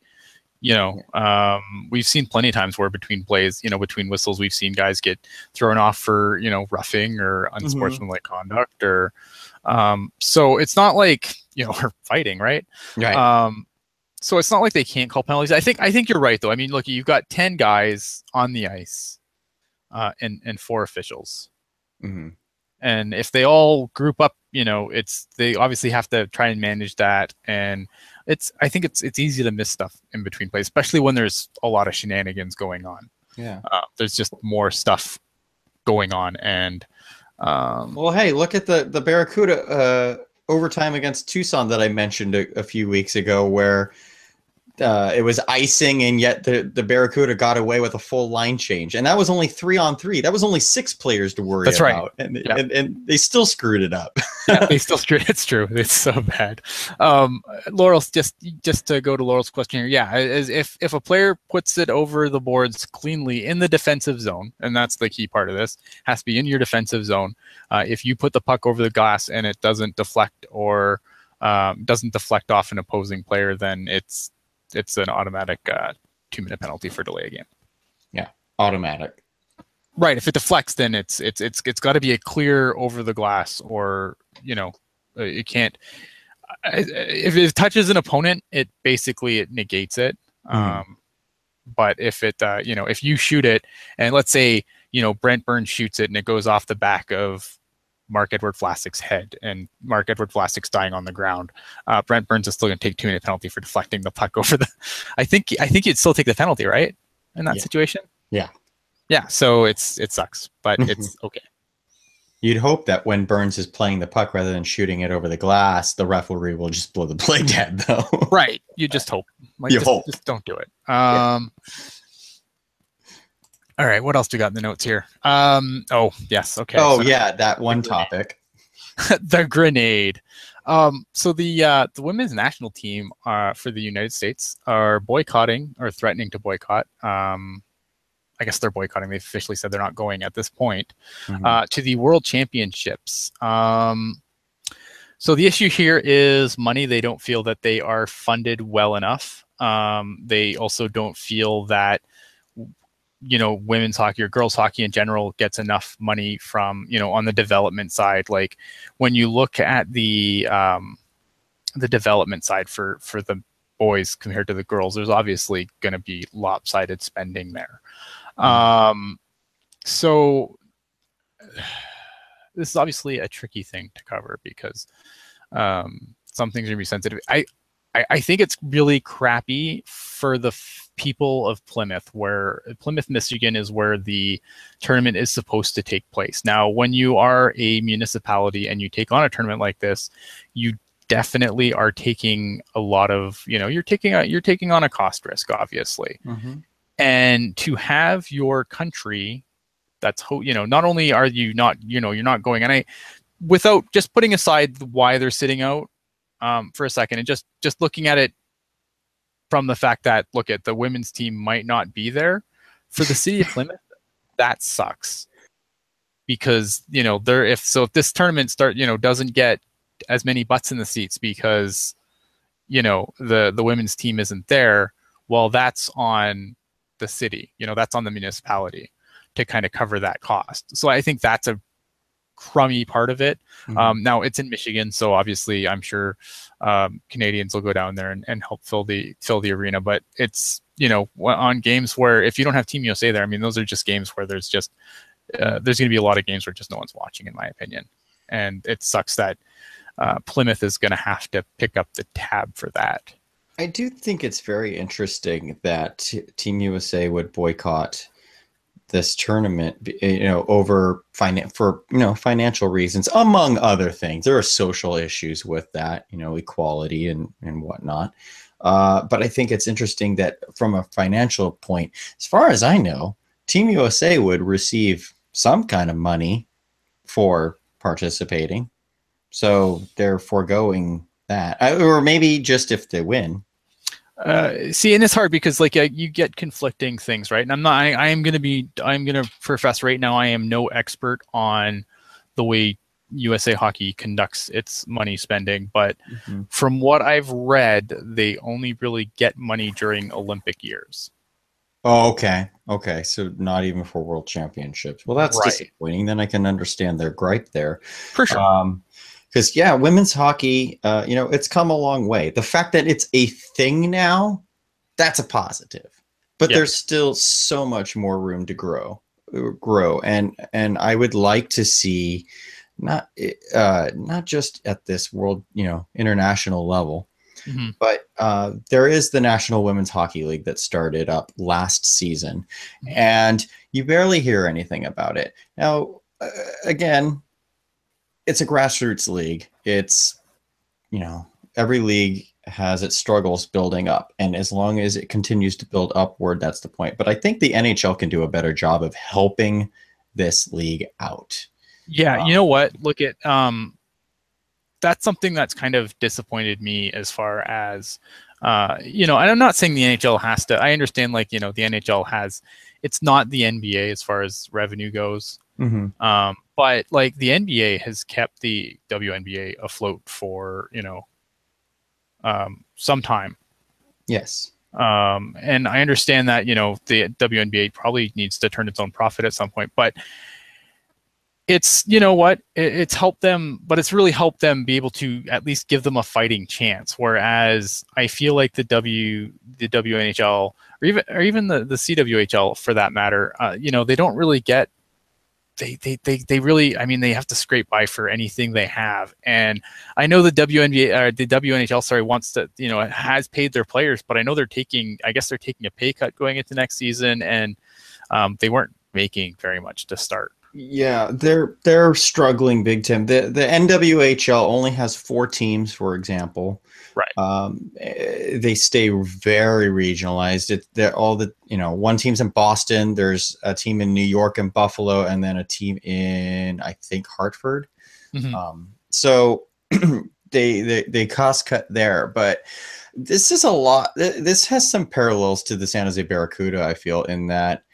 we've seen plenty of times where between plays, between whistles, we've seen guys get thrown off for, roughing or unsportsmanlike conduct or, so it's not like, we're fighting, right? Right. So it's not like they can't call penalties. I think you're right though. I mean, look, you've got 10 guys on the ice, and 4 officials. Mm-hmm. And if they all group up, they obviously have to try and manage that. And I think it's easy to miss stuff in between plays, especially when there's a lot of shenanigans going on. Yeah. There's just more stuff going on. And well, hey, look at the Barracuda overtime against Tucson that I mentioned a few weeks ago, where it was icing, and yet the Barracuda got away with a full line change, and that was only 3-on-3. That was only 6 players to worry about, right. And they still screwed it up. Yeah, they still screwed. It's true. It's so bad. Laurel's just to go to Laurel's question here. Yeah, if a player puts it over the boards cleanly in the defensive zone, and that's the key part of this, has to be in your defensive zone. If you put the puck over the glass and it doesn't deflect or doesn't deflect off an opposing player, then it's an automatic 2-minute penalty for delay a game. Yeah, automatic. Right. If it deflects, then it's got to be a clear over the glass, or it can't. If it touches an opponent, it negates it. But if it if you shoot it, and let's say Brent Burns shoots it and it goes off the back of Marc-Edouard Vlasic's head, and Marc-Edouard Vlasic's dying on the ground, Brent Burns is still going to take 2-minute penalty for deflecting the puck over the. I think you'd still take the penalty, right? In that situation. Yeah. So it sucks, but it's okay. You'd hope that when Burns is playing the puck rather than shooting it over the glass, the referee will just blow the play dead, though. Right. You just hope. Hope. Just don't do it. All right, what else do we got in the notes here? Oh, yes, okay. Oh, so that one topic. The grenade. So the women's national team for the United States are boycotting or threatening to boycott. I guess they're boycotting. They've officially said they're not going at this point to the World Championships. So the issue here is money. They don't feel that they are funded well enough. They also don't feel that women's hockey or girls hockey in general gets enough money from, on the development side. Like when you look at the development side for the boys compared to the girls, there's obviously going to be lopsided spending there. So this is obviously a tricky thing to cover because some things are going to be sensitive. I think it's really crappy for the people of Plymouth, where Plymouth, Michigan is where the tournament is supposed to take place. Now, when you are a municipality and you take on a tournament like this, you definitely are taking a lot of, you're taking on a cost risk, obviously. And to have your country, that's, not only are you not, you're not going, and without just putting aside why they're sitting out for a second and just looking at it from the fact that, look, at the women's team might not be there for the city of Plymouth, that sucks because if this tournament doesn't get as many butts in the seats because the women's team isn't there, well, that's on the city, that's on the municipality to kind of cover that cost. So I think that's a crummy part of it. Now it's in Michigan, so obviously I'm sure Canadians will go down there and help fill the arena, but it's on games where if you don't have Team USA there, I mean, those are just games where there's just there's going to be a lot of games where just no one's watching, in my opinion, and it sucks that Plymouth is going to have to pick up the tab for that. I do think it's very interesting that Team USA would boycott this tournament, over financial reasons, among other things. There are social issues with that, equality and whatnot. But I think it's interesting that from a financial point, as far as I know, Team USA would receive some kind of money for participating. So they're foregoing that, or maybe just if they win. See, and it's hard because you get conflicting things, right? And I'm going to profess right now, I am no expert on the way USA Hockey conducts its money spending, but from what I've read, they only really get money during Olympic years. Oh, okay. Okay. So not even for World Championships. Well, that's disappointing. Then I can understand their gripe there. For sure. Because, women's hockey, it's come a long way. The fact that it's a thing now, that's a positive. But there's still so much more room to grow. And I would like to see not just at this world, international level, but there is the National Women's Hockey League that started up last season, and you barely hear anything about it. Now, again, it's a grassroots league. It's, every league has its struggles building up, and as long as it continues to build upward, that's the point. But I think the NHL can do a better job of helping this league out. Yeah, you know what? Look at that's something that's kind of disappointed me as far as and I'm not saying the NHL has to. I understand, the NHL has. It's not the NBA as far as revenue goes. But the NBA has kept the WNBA afloat for some time. Yes. And I understand that the WNBA probably needs to turn its own profit at some point, but it's it's helped them, but it's really helped them be able to at least give them a fighting chance. Whereas I feel like the WNHL or even the CWHL for that matter, they don't really get. They really, they have to scrape by for anything they have. And I know the WNHL, wants to, has paid their players, but I know they're taking a pay cut going into next season, and they weren't making very much to start. Yeah, they're struggling big time. The NWHL only has 4 teams, for example. Right. They stay very regionalized. They're all one team's in Boston. There's a team in New York and Buffalo, and then a team in, I think, Hartford. So they cost cut there, but this is a lot. This has some parallels to the San Jose Barracuda, I feel, in that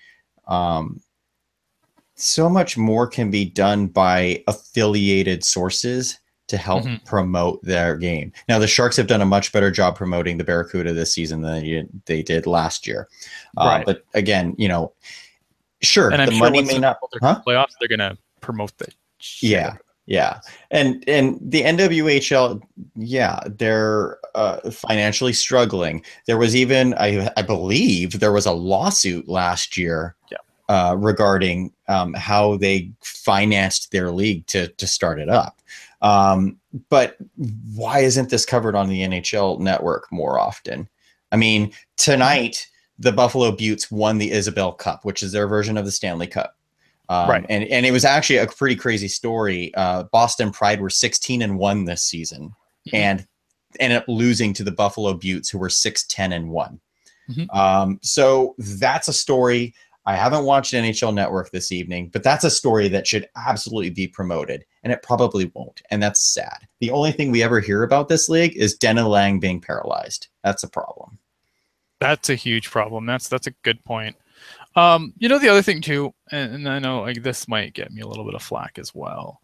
so much more can be done by affiliated sources to help promote their game. Now, the Sharks have done a much better job promoting the Barracuda this season than they did last year. Right. But again, sure, and I'm the sure money may not playoffs. They're going to promote the shit. Yeah. And the NWHL, they're financially struggling. There was even, I believe, there was a lawsuit last year. Regarding how they financed their league to start it up. But why isn't this covered on the NHL network more often? Tonight, the Buffalo Beauts won the Isabel Cup, which is their version of the Stanley Cup. Right. And it was actually a pretty crazy story. Boston Pride were 16-1 this season and ended up losing to the Buffalo Beauts, who were 6-10-1. So that's a story. I haven't watched NHL Network this evening, but that's a story that should absolutely be promoted, and it probably won't, and that's sad. The only thing we ever hear about this league is Dena Lang being paralyzed. That's a problem. That's a huge problem. That's a good point. The other thing too, and I know this might get me a little bit of flack as well.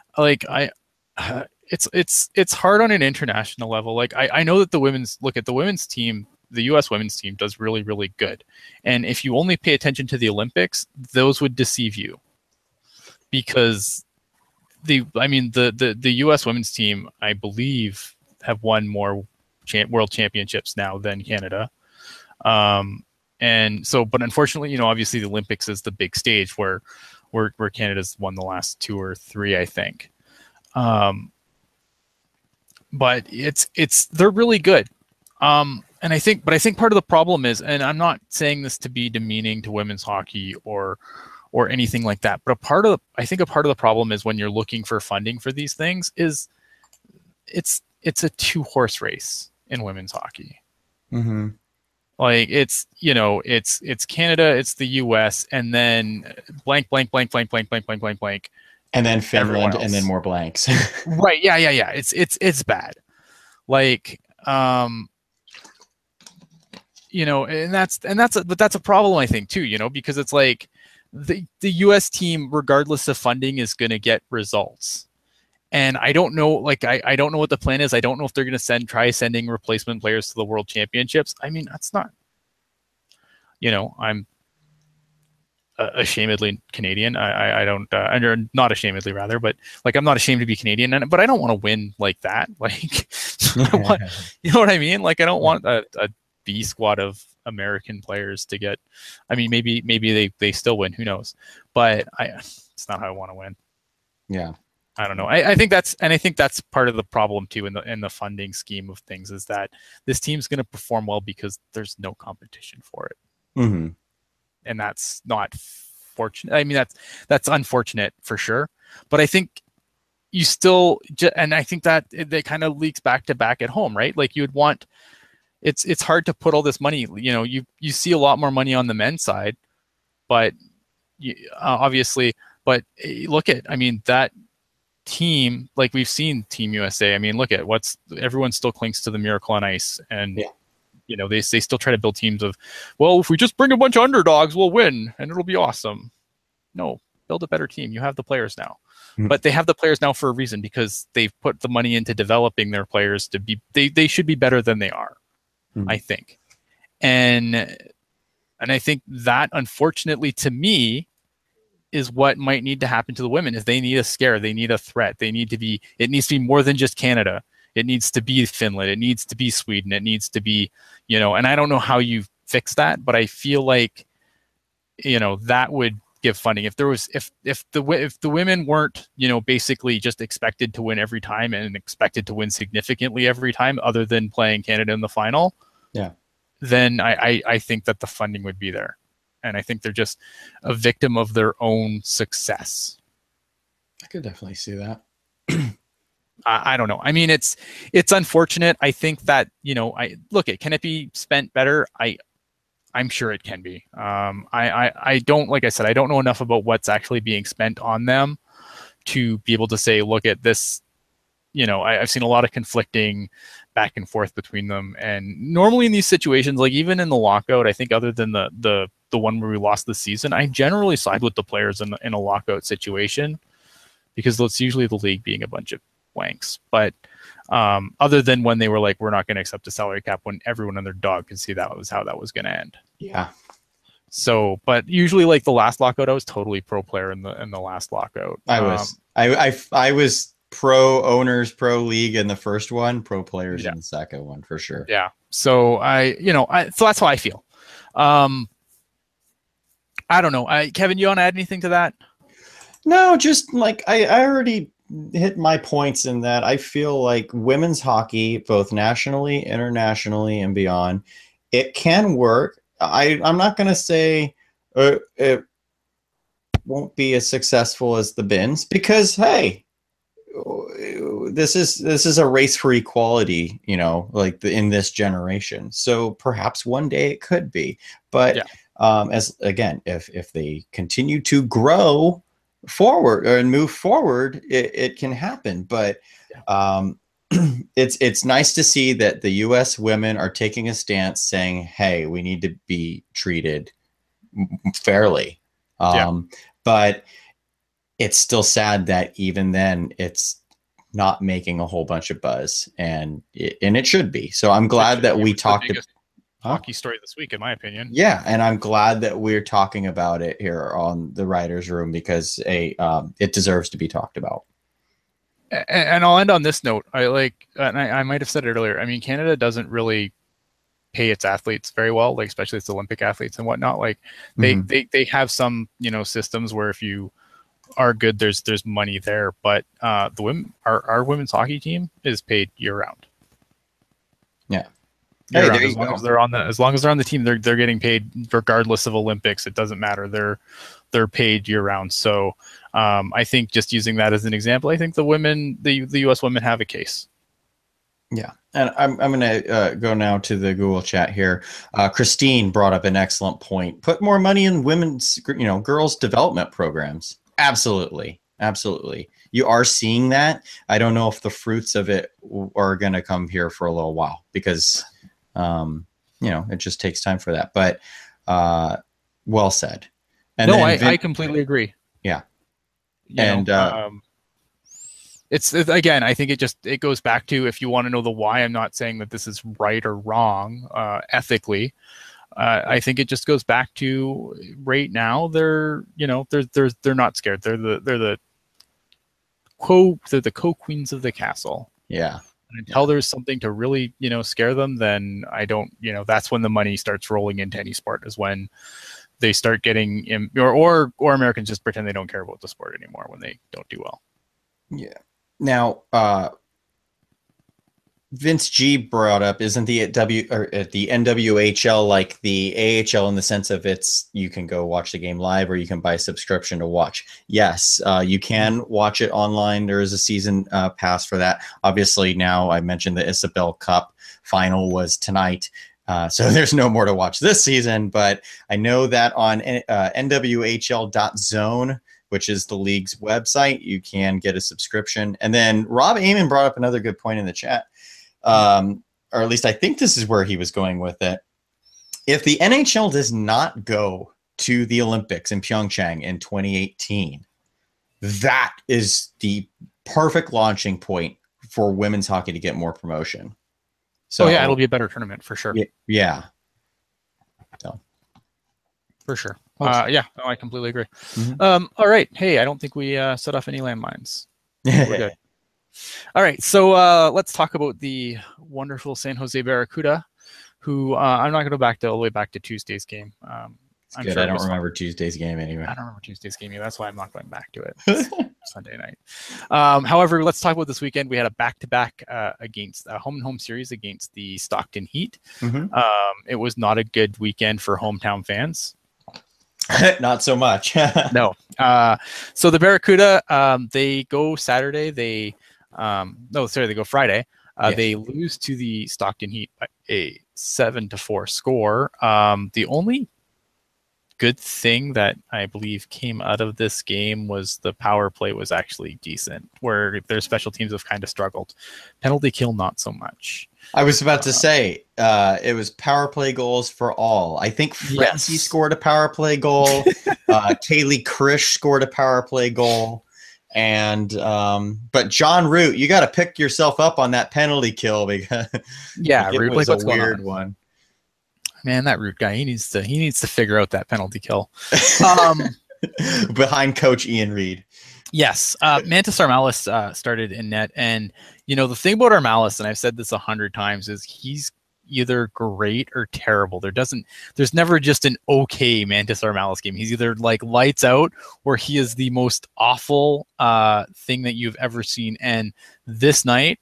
It's hard on an international level. I know that the women's team. The U.S. women's team does really, really good. And if you only pay attention to the Olympics, those would deceive you. Because the U.S. women's team, I believe, have won more world championships now than Canada. And so, but unfortunately, obviously the Olympics is the big stage where Canada's won the last 2 or 3, I think. But they're really good. I think part of the problem is, and I'm not saying this to be demeaning to women's hockey or anything like that, but I think a part of the problem is when you're looking for funding for these things is it's a 2-horse race in women's hockey. Mm-hmm. Like it's Canada, it's the US, and then blank blank blank blank blank blank blank blank blank, And then Finland, and then more blanks. Right? Yeah. It's bad. Like and that's a problem, I think, too. Because it's like the US team, regardless of funding, is going to get results. And I don't know, I don't know what the plan is. I don't know if they're going to try sending replacement players to the World Championships. I mean, that's not, I'm ashamedly Canadian. I don't, not ashamedly rather, but I'm not ashamed to be Canadian, but I don't want to win like that. You know what I mean? I don't want a B squad of American players to get, I mean, maybe they still win, who knows, but it's not how I want to win. Yeah. I don't know. I think that's part of the problem too in the funding scheme of things, is that this team's going to perform well because there's no competition for it. Mm-hmm. And that's not fortunate. I mean, that's unfortunate for sure. But I think you still, and I think that kind of leaks back at home, right? Like you would want, it's hard to put all this money, you see a lot more money on the men's side, but obviously, but look at, I mean, that team, like we've seen Team USA. I mean, look at everyone still clings to the Miracle on Ice, and they still try to build teams of, well, if we just bring a bunch of underdogs, we'll win and it'll be awesome. No, build a better team. You have the players now, but they have the players now for a reason, because they've put the money into developing their players to be. They should be better than they are, I think, and I think that, unfortunately, to me, is what might need to happen to the women. Is they need a scare, they need a threat, it needs to be more than just Canada. It needs to be Finland, it needs to be Sweden, it needs to be, and I don't know how you fix that, but I feel like, that would give funding. If there was, if the women weren't, basically just expected to win every time and expected to win significantly every time, other than playing Canada in the final, then I think that the funding would be there. And I think they're just a victim of their own success. I could definitely see that. I don't know. I mean, it's unfortunate. I think that, can it be spent better? I'm sure it can be. I don't, like I said, I don't know enough about what's actually being spent on them to be able to say, look at this. I've seen a lot of conflicting back and forth between them. And normally in these situations, like even in the lockout, I think other than the one where we lost the season, I generally side with the players in a lockout situation, because it's usually the league being a bunch of wanks. But other than when they were like, we're not going to accept a salary cap, when everyone and their dog could see that was how that was going to end. Yeah. So, but usually, like the last lockout, I was totally pro player in the last lockout. I was pro owners, pro league in the first one, pro players in the second one, for sure. Yeah. So so that's how I feel. I don't know. Kevin, you want to add anything to that? No, just like I already hit my points in that I feel like women's hockey, both nationally, internationally, and beyond, it can work. I'm not going to say it won't be as successful as the Bins, because, hey, this is a race for equality, in this generation. So perhaps one day it could be, but if they continue to grow forward and move forward, it can happen. But it's nice to see that the U.S. women are taking a stance, saying, "Hey, we need to be treated fairly." But it's still sad that even then it's not making a whole bunch of buzz, and it should be. So I'm glad that we talked about hockey story this week, in my opinion. Yeah, and I'm glad that we're talking about it here on the Writers' Room, because it deserves to be talked about. And I'll end on this note. I might have said it earlier. I mean, Canada doesn't really pay its athletes very well, like especially its Olympic athletes and whatnot. Like they have some systems where if you are good, there's money there, but our women's hockey team is paid year round. Yeah. Hey, year there round. you As long go. as they're on the team, they're getting paid regardless of Olympics. It doesn't matter. They're paid year round. So I think just using that as an example, I think the U.S. women have a case. Yeah, and I'm going to go now to the Google chat here. Christine brought up an excellent point. Put more money in women's, girls' development programs. Absolutely, absolutely. You are seeing that. I don't know if the fruits of it are going to come here for a little while because, it just takes time for that. But well said. And No, then I completely agree. Yeah, You know, it's again, I think it goes back to, if you want to know the why, I'm not saying that this is right or wrong ethically. I think it just goes back to right now they're not scared. They're the co-queens of the castle. yeah. And until there's something to really scare them, then I don't that's when the money starts rolling into any sport, is when they start getting or Americans just pretend they don't care about the sport anymore when they don't do well. Yeah. Now, Vince G brought up, isn't the NWHL like the AHL in the sense of you can go watch the game live or you can buy a subscription to watch? Yes, you can watch it online. There is a season pass for that. Obviously, now I mentioned the Isabel Cup final was tonight. So there's no more to watch this season, but I know that on nwhl.zone, which is the league's website, you can get a subscription. And then Rob Amon brought up another good point in the chat. Or at least I think this is where he was going with it. If the NHL does not go to the Olympics in Pyeongchang in 2018, that is the perfect launching point for women's hockey to get more promotion. So it'll be a better tournament for sure. Yeah. So for sure. I completely agree. Mm-hmm. All right. Hey, I don't think we set off any landmines. We're good. All right, so let's talk about the wonderful San Jose Barracuda, who I'm not going to go back all the way back to Tuesday's game. I'm good. Sure I don't remember Tuesday's game anyway. I don't remember Tuesday's game either. That's why I'm not going back to it. It's Sunday night. However, let's talk about this weekend. We had a back-to-back against a home-and-home series against the Stockton Heat. Mm-hmm. It was not a good weekend for hometown fans. Not so much. No. So the Barracuda, they go Saturday. They go Friday. Yes. They lose to the Stockton Heat by a 7-4 score. The only good thing that I believe came out of this game was the power play was actually decent, where their special teams have kind of struggled. Penalty kill, not so much. I was about to say, it was power play goals for all. I think Frenzy scored a power play goal. Kaylee Krish scored a power play goal. And but John Root, you got to pick yourself up on that penalty kill because Root was a weird one. Man, that Root guy, he needs to figure out that penalty kill. Behind Coach Ian Reed. Yes, Mantis Armalis started in net, and the thing about Armalis, and I've said this 100 times, is he's either great or terrible. There's never just an okay Mantis Armalis game. He's either like lights out or he is the most awful thing that you've ever seen. And this night,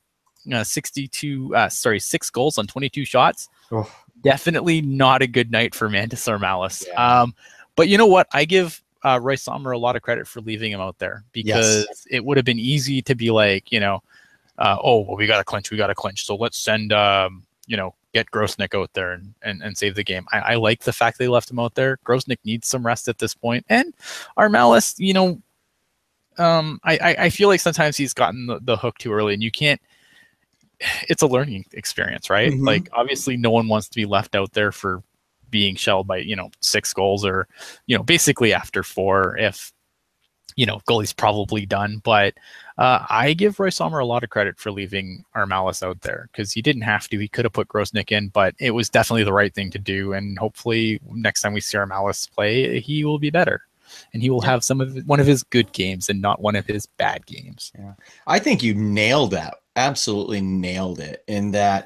6 goals on 22 shots. Oh. Definitely not a good night for Mantis Armalis. Yeah. But you know what? I give Roy Sommer a lot of credit for leaving him out there, because it would have been easy to be like, we got to clinch. So let's send, get Grosnick out there and save the game. I like the fact they left him out there. Grosnick needs some rest at this point. And Armalis, I feel like sometimes he's gotten the hook too early, and you can't, it's a learning experience, right? Mm-hmm. Like, obviously no one wants to be left out there for being shelled by, 6 goals or, basically after 4 if, goalie's probably done. But I give Roy Sommer a lot of credit for leaving Armalis out there, because he didn't have to. He could have put Grosnick in, but it was definitely the right thing to do. And hopefully next time we see Armalis play, he will be better. And he will have one of his good games and not one of his bad games. Yeah, I think you nailed that. Absolutely nailed it. In that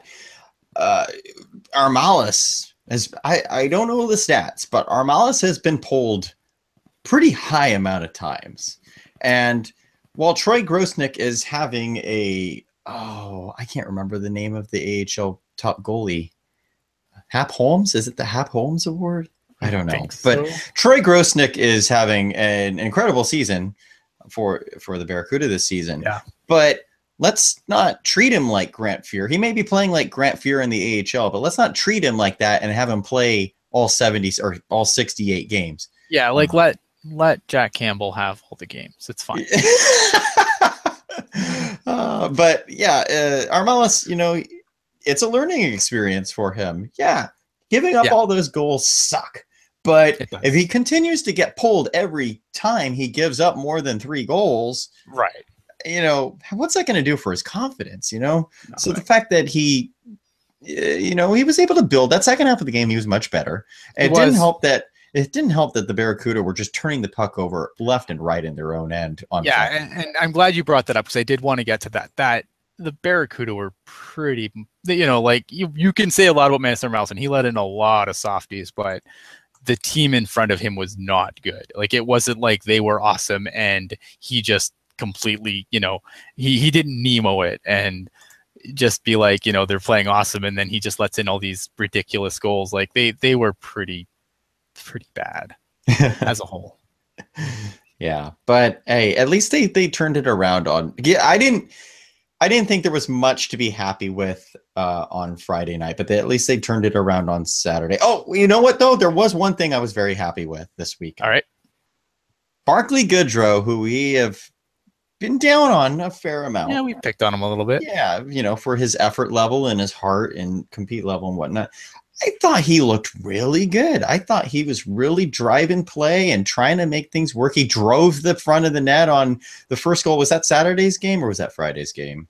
Armalis has, I don't know the stats, but Armalis has been pulled pretty high amount of times. And while Troy Grosnick is having I can't remember the name of the AHL top goalie. Hap Holmes. Is it the Hap Holmes Award? I don't know. think But so. Troy Grosnick is having an incredible season for the Barracuda this season. Yeah. But let's not treat him like Grant Fuhr. He may be playing like Grant Fuhr in the AHL, but let's not treat him like that and have him play all 70 or all 68 games. Yeah, like let Jack Campbell have all the games. It's fine. But yeah, Armelis, it's a learning experience for him. Yeah, giving up all those goals suck. But if he continues to get pulled every time he gives up more than 3 goals, right? What's that going to do for his confidence? So the fact that he was able to build that second half of the game, he was much better. It didn't help that the Barracuda were just turning the puck over left and right in their own end. And I'm glad you brought that up because I did want to get to that. That the Barracuda were pretty, like you can say a lot about Manson Mouse, and he let in a lot of softies, but the team in front of him was not good. Like it wasn't like they were awesome and he just completely, he didn't Nemo it and just be like, they're playing awesome, and then he just lets in all these ridiculous goals. Like they were pretty bad as a whole. Yeah, but hey, at least they turned it around on. Yeah, I didn't think there was much to be happy with on Friday night, but at least they turned it around on Saturday. Oh, you know what though? There was one thing I was very happy with this week. All right, Barclay Goodrow, who we have been down on a fair amount. Yeah, we picked on him a little bit. Yeah, for his effort level and his heart and compete level and whatnot. I thought he looked really good. I thought he was really driving play and trying to make things work. He drove the front of the net on the first goal. Was that Saturday's game or was that Friday's game?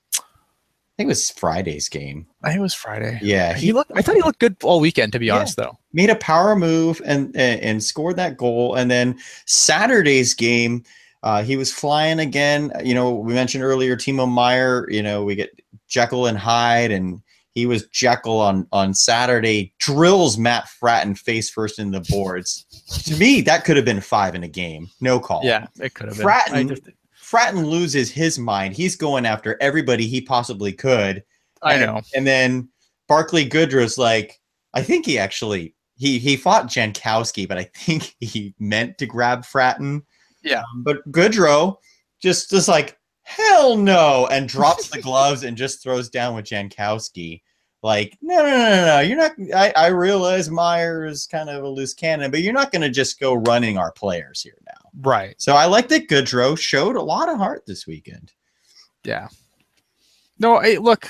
I think it was Friday's game. I think it was Friday. Yeah, I thought he looked good all weekend, to be honest, though. Made a power move and scored that goal. And then Saturday's game, he was flying again. We mentioned earlier Timo Meier. We get Jekyll and Hyde, and he was Jekyll on Saturday. Drills Matt Fratton face first in the boards. To me, that could have been 5 in a game. No call. Yeah, it could have been. Fratton loses his mind. He's going after everybody he possibly could. I know. And then Barclay Goodrow's like, I think he actually he fought Jankowski, but I think he meant to grab Fratton. Yeah. But Goodrow just like, hell no, and drops the gloves and just throws down with Jankowski. Like, no, you're not. I realize Meier is kind of a loose cannon, but you're not going to just go running our players here now. Right. So I like that Goodrow showed a lot of heart this weekend. Yeah. No, look,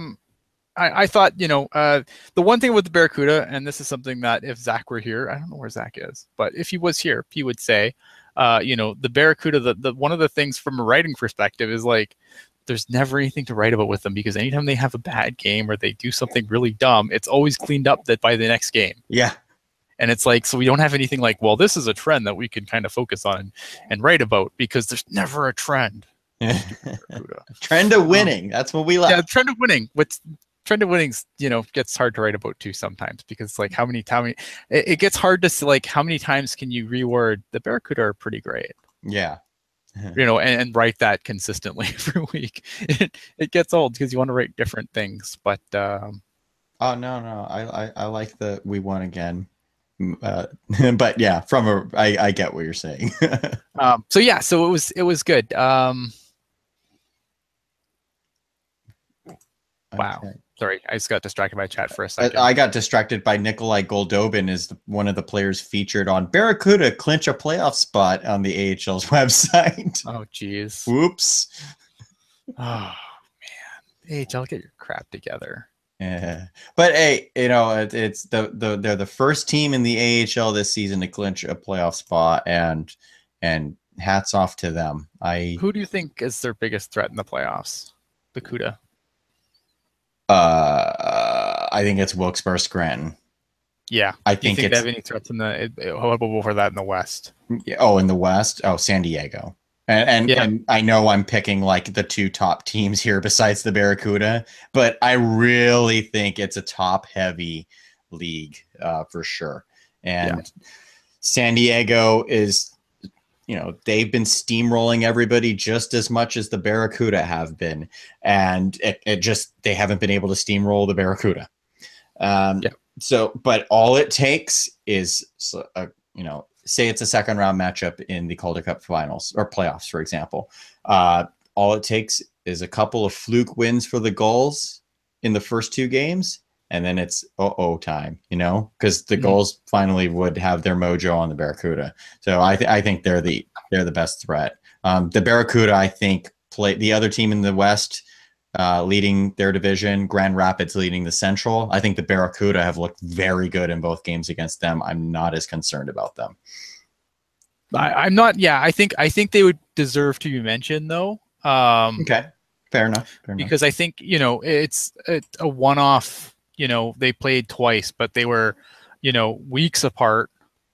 I thought, the one thing with the Barracuda, and this is something that if Zach were here, I don't know where Zach is, but if he was here, he would say, the Barracuda, the one of the things from a writing perspective is like, there's never anything to write about with them because anytime they have a bad game or they do something really dumb, it's always cleaned up that by the next game. Yeah. And it's like, so we don't have anything like, well, this is a trend that we can kind of focus on and write about because there's never a trend. Trend of winning. That's what we like. Yeah, trend of winning. Trend of winnings, gets hard to write about too sometimes because like how many it gets hard to like how many times can you reword the Barracuda are pretty great. Yeah. And write that consistently every week. It gets old because you want to write different things. But oh no, I like the we won again. But yeah, I get what you're saying. So it was good. Wow. Okay. Sorry, I just got distracted by chat for a second. I got distracted by Nikolai Goldobin is one of the players featured on Barracuda clinch a playoff spot on the AHL's website. Oh, geez. Whoops. Oh, man. AHL, get your crap together. Yeah. But hey, it's they're the first team in the AHL this season to clinch a playoff spot, and hats off to them. Who do you think is their biggest threat in the playoffs? The CUDA. I think it's Wilkes-Barre Scranton. Yeah. I think they have any threats how about before that in the West? In the West? Oh, San Diego. And I know I'm picking like the 2 top teams here besides the Barracuda, but I really think it's a top heavy league for sure. And San Diego is, they've been steamrolling everybody just as much as the Barracuda have been. And they haven't been able to steamroll the Barracuda. So, but all it takes is, say it's a second round matchup in the Calder Cup finals or playoffs, for example. All it takes is a couple of fluke wins for the Gulls in the first two games, and then it's time, because the Gulls finally would have their mojo on the Barracuda. So I think they're the best threat. The Barracuda, I think, play the other team in the West, leading their division, Grand Rapids leading the Central. I think the Barracuda have looked very good in both games against them. I'm not as concerned about them. I'm not. Yeah, I think they would deserve to be mentioned, though. Okay, fair enough. Because I think it's a one-off. They played twice, but they were weeks apart.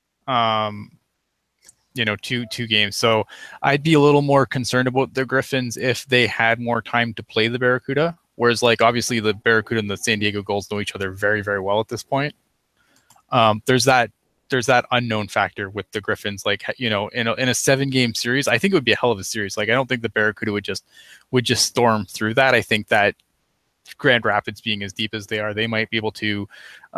Two games. So I'd be a little more concerned about the Griffins if they had more time to play the Barracuda. Whereas, obviously the Barracuda and the San Diego Gulls know each other very, very well at this point. There's that unknown factor with the Griffins. In a 7-game series, I think it would be a hell of a series. I don't think the Barracuda would just storm through that. I think that Grand Rapids being as deep as they are, they might be able to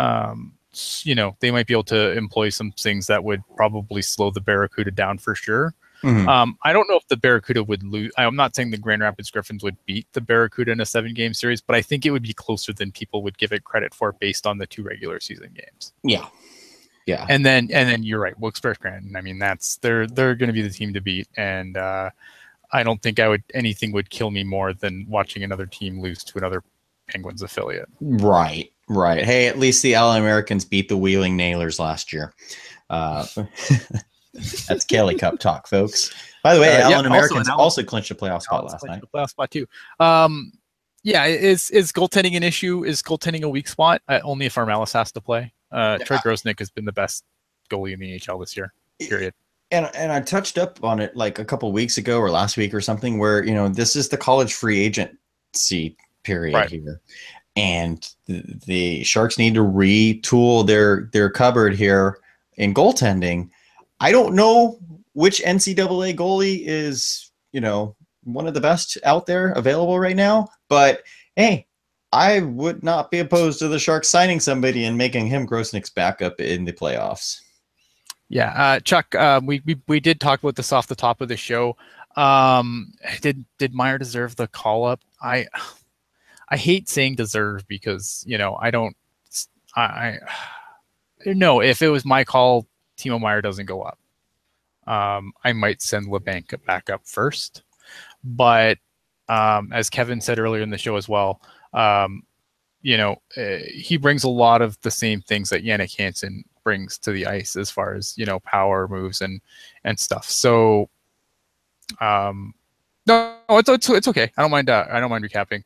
employ some things that would probably slow the Barracuda down for sure. Mm-hmm. I don't know if the Barracuda would lose. I'm not saying the Grand Rapids Griffins would beat the Barracuda in a 7-game series, but I think it would be closer than people would give it credit for based on the 2 regular season games. Yeah. Yeah. And then you're right. Wilkes-Barre Scranton. I mean, they're going to be the team to beat. And I don't think anything would kill me more than watching another team lose to another Penguins affiliate. Right. Hey, at least the Allen Americans beat the Wheeling Nailers last year. That's Kelly Cup talk, folks. By the way, Allen Americans also clinched a playoff spot last night. Playoff spot too. Is goaltending an issue? Is goaltending a weak spot? Only if Armelis has to play. Troy Grosnick has been the best goalie in the AHL this year. Period. And I touched up on it a couple weeks ago or last week or something, where this is the college free agency period here, and the Sharks need to retool their cupboard here in goaltending. I don't know which NCAA goalie is one of the best out there available right now, but hey, I would not be opposed to the Sharks signing somebody and making him Grosnick's backup in the playoffs. Yeah, Chuck, we did talk about this off the top of the show. Did Meier deserve the call up? I hate saying deserve because I don't know if it was my call, Timo Meier doesn't go up. I might send LeBanc back up first, but as Kevin said earlier in the show as well, he brings a lot of the same things that Jannik Hansen brings to the ice as far as power moves and stuff. So no, it's okay. I don't mind recapping.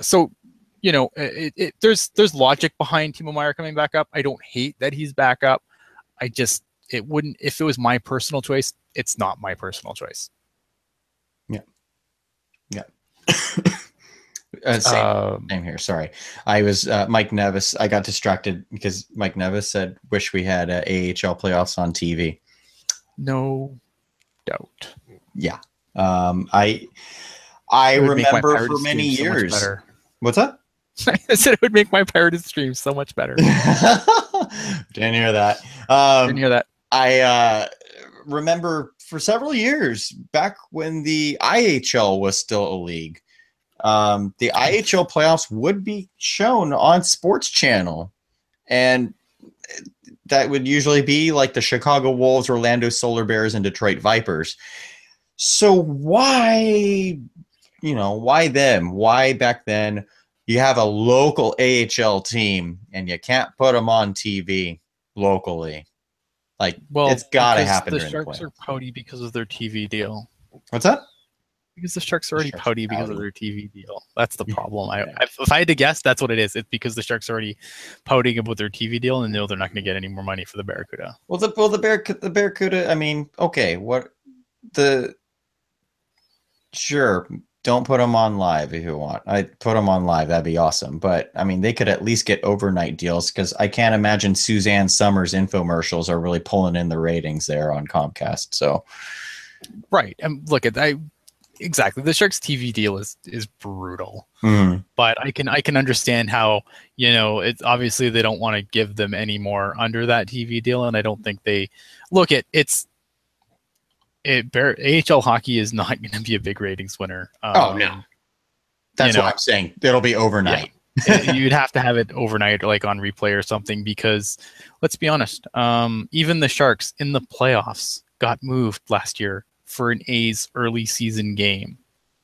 There's logic behind Timo Meier coming back up. I don't hate that he's back up. It wouldn't, if it was my personal choice, it's not my personal choice. Yeah. Same here. Sorry. I was Mike Nevis. I got distracted because Mike Nevis said, wish we had AHL playoffs on TV. No doubt. Yeah. I remember for many years. So what's that? I said it would make my Pirates stream so much better. Didn't hear that. I remember for several years back when the IHL was still a league. The IHL playoffs would be shown on Sports Channel, and that would usually be like the Chicago Wolves, Orlando Solar Bears, and Detroit Vipers. So why them? Why back then you have a local AHL team and you can't put them on TV locally? It's got to happen. The Sharks are pouty because of their TV deal. What's that? Because the Sharks are already pouty because of their TV deal. That's the problem. If I had to guess, that's what it is. It's because the Sharks are already pouting about their TV deal and know they're not going to get any more money for the Barracuda. The Barracuda. I mean, okay, sure. Don't put them on live if you want. I'd put them on live. That'd be awesome. But I mean, they could at least get overnight deals because I can't imagine Suzanne Summers infomercials are really pulling in the ratings there on Comcast. So, right. And look, exactly. The Sharks TV deal is brutal. Mm. But I can understand how, it's obviously they don't want to give them any more under that TV deal, and I don't think they look at AHL hockey is not going to be a big ratings winner. Oh no, that's what I'm saying. It'll be overnight. Yeah. You'd have to have it overnight, like on replay or something, because let's be honest, even the Sharks in the playoffs got moved last year for an A's early season game.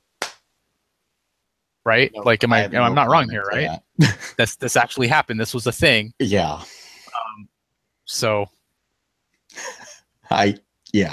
Right? No, like, I'm not wrong here, right? This actually happened. This was a thing. Yeah. So I'm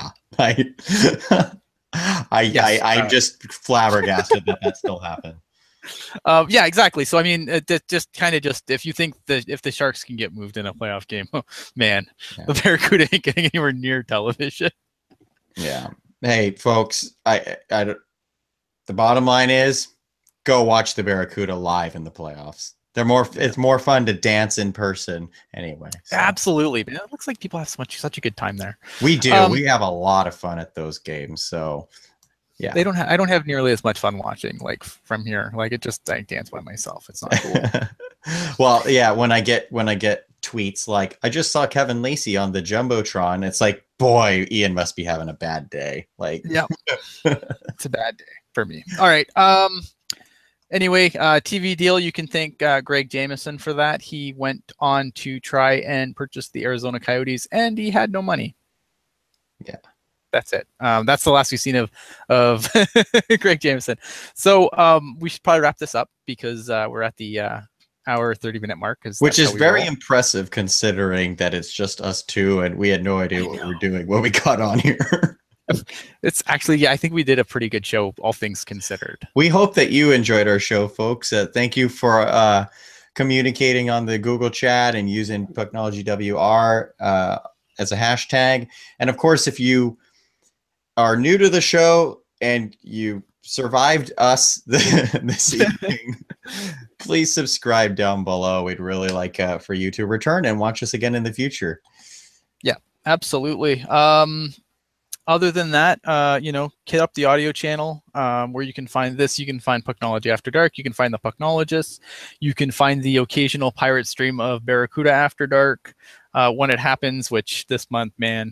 just flabbergasted that still happened. Yeah, exactly. So I mean, just if you think that if the Sharks can get moved in a playoff game, man, the Barracuda ain't getting anywhere near television. Yeah. Hey, folks, the bottom line is, go watch the Barracuda live in the playoffs. It's more fun to dance in person anyway. So. Absolutely. It looks like people have such a good time there. We do. We have a lot of fun at those games. So yeah. I don't have nearly as much fun watching like from here. Like I dance by myself. It's not cool. Well, yeah, when I get tweets like, I just saw Kevin Lacey on the Jumbotron, it's like, boy, Ian must be having a bad day. Like, yeah. It's a bad day for me. All right. Anyway, TV deal, you can thank Greg Jameson for that. He went on to try and purchase the Arizona Coyotes, and he had no money. Yeah. That's it. That's the last we've seen of Greg Jameson. So we should probably wrap this up because we're at the hour 30-minute mark. Which is very impressive considering that it's just us two and we had no idea what we're doing when we got on here. It's actually, I think we did a pretty good show, all things considered. We hope that you enjoyed our show, folks. Thank you for communicating on the Google chat and using Pucknology WR as a hashtag. And of course, if you are new to the show and you survived us this evening, please subscribe down below. We'd really like for you to return and watch us again in the future. Yeah, absolutely. Other than that, hit up the audio channel where you can find this. You can find Pucknology After Dark. You can find the Pucknologists. You can find the occasional pirate stream of Barracuda After Dark when it happens, which this month, man.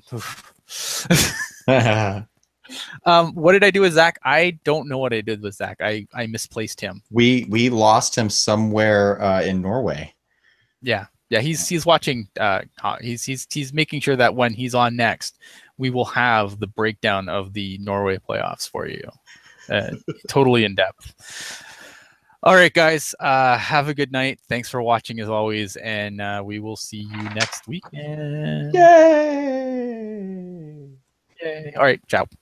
What did I do with Zach? I don't know what I did with Zach. I misplaced him. We lost him somewhere in Norway. Yeah. He's watching. He's making sure that when he's on next, we will have the breakdown of the Norway playoffs for you, totally in depth. All right, guys. Have a good night. Thanks for watching as always, and we will see you next weekend. Yay! All right. Ciao.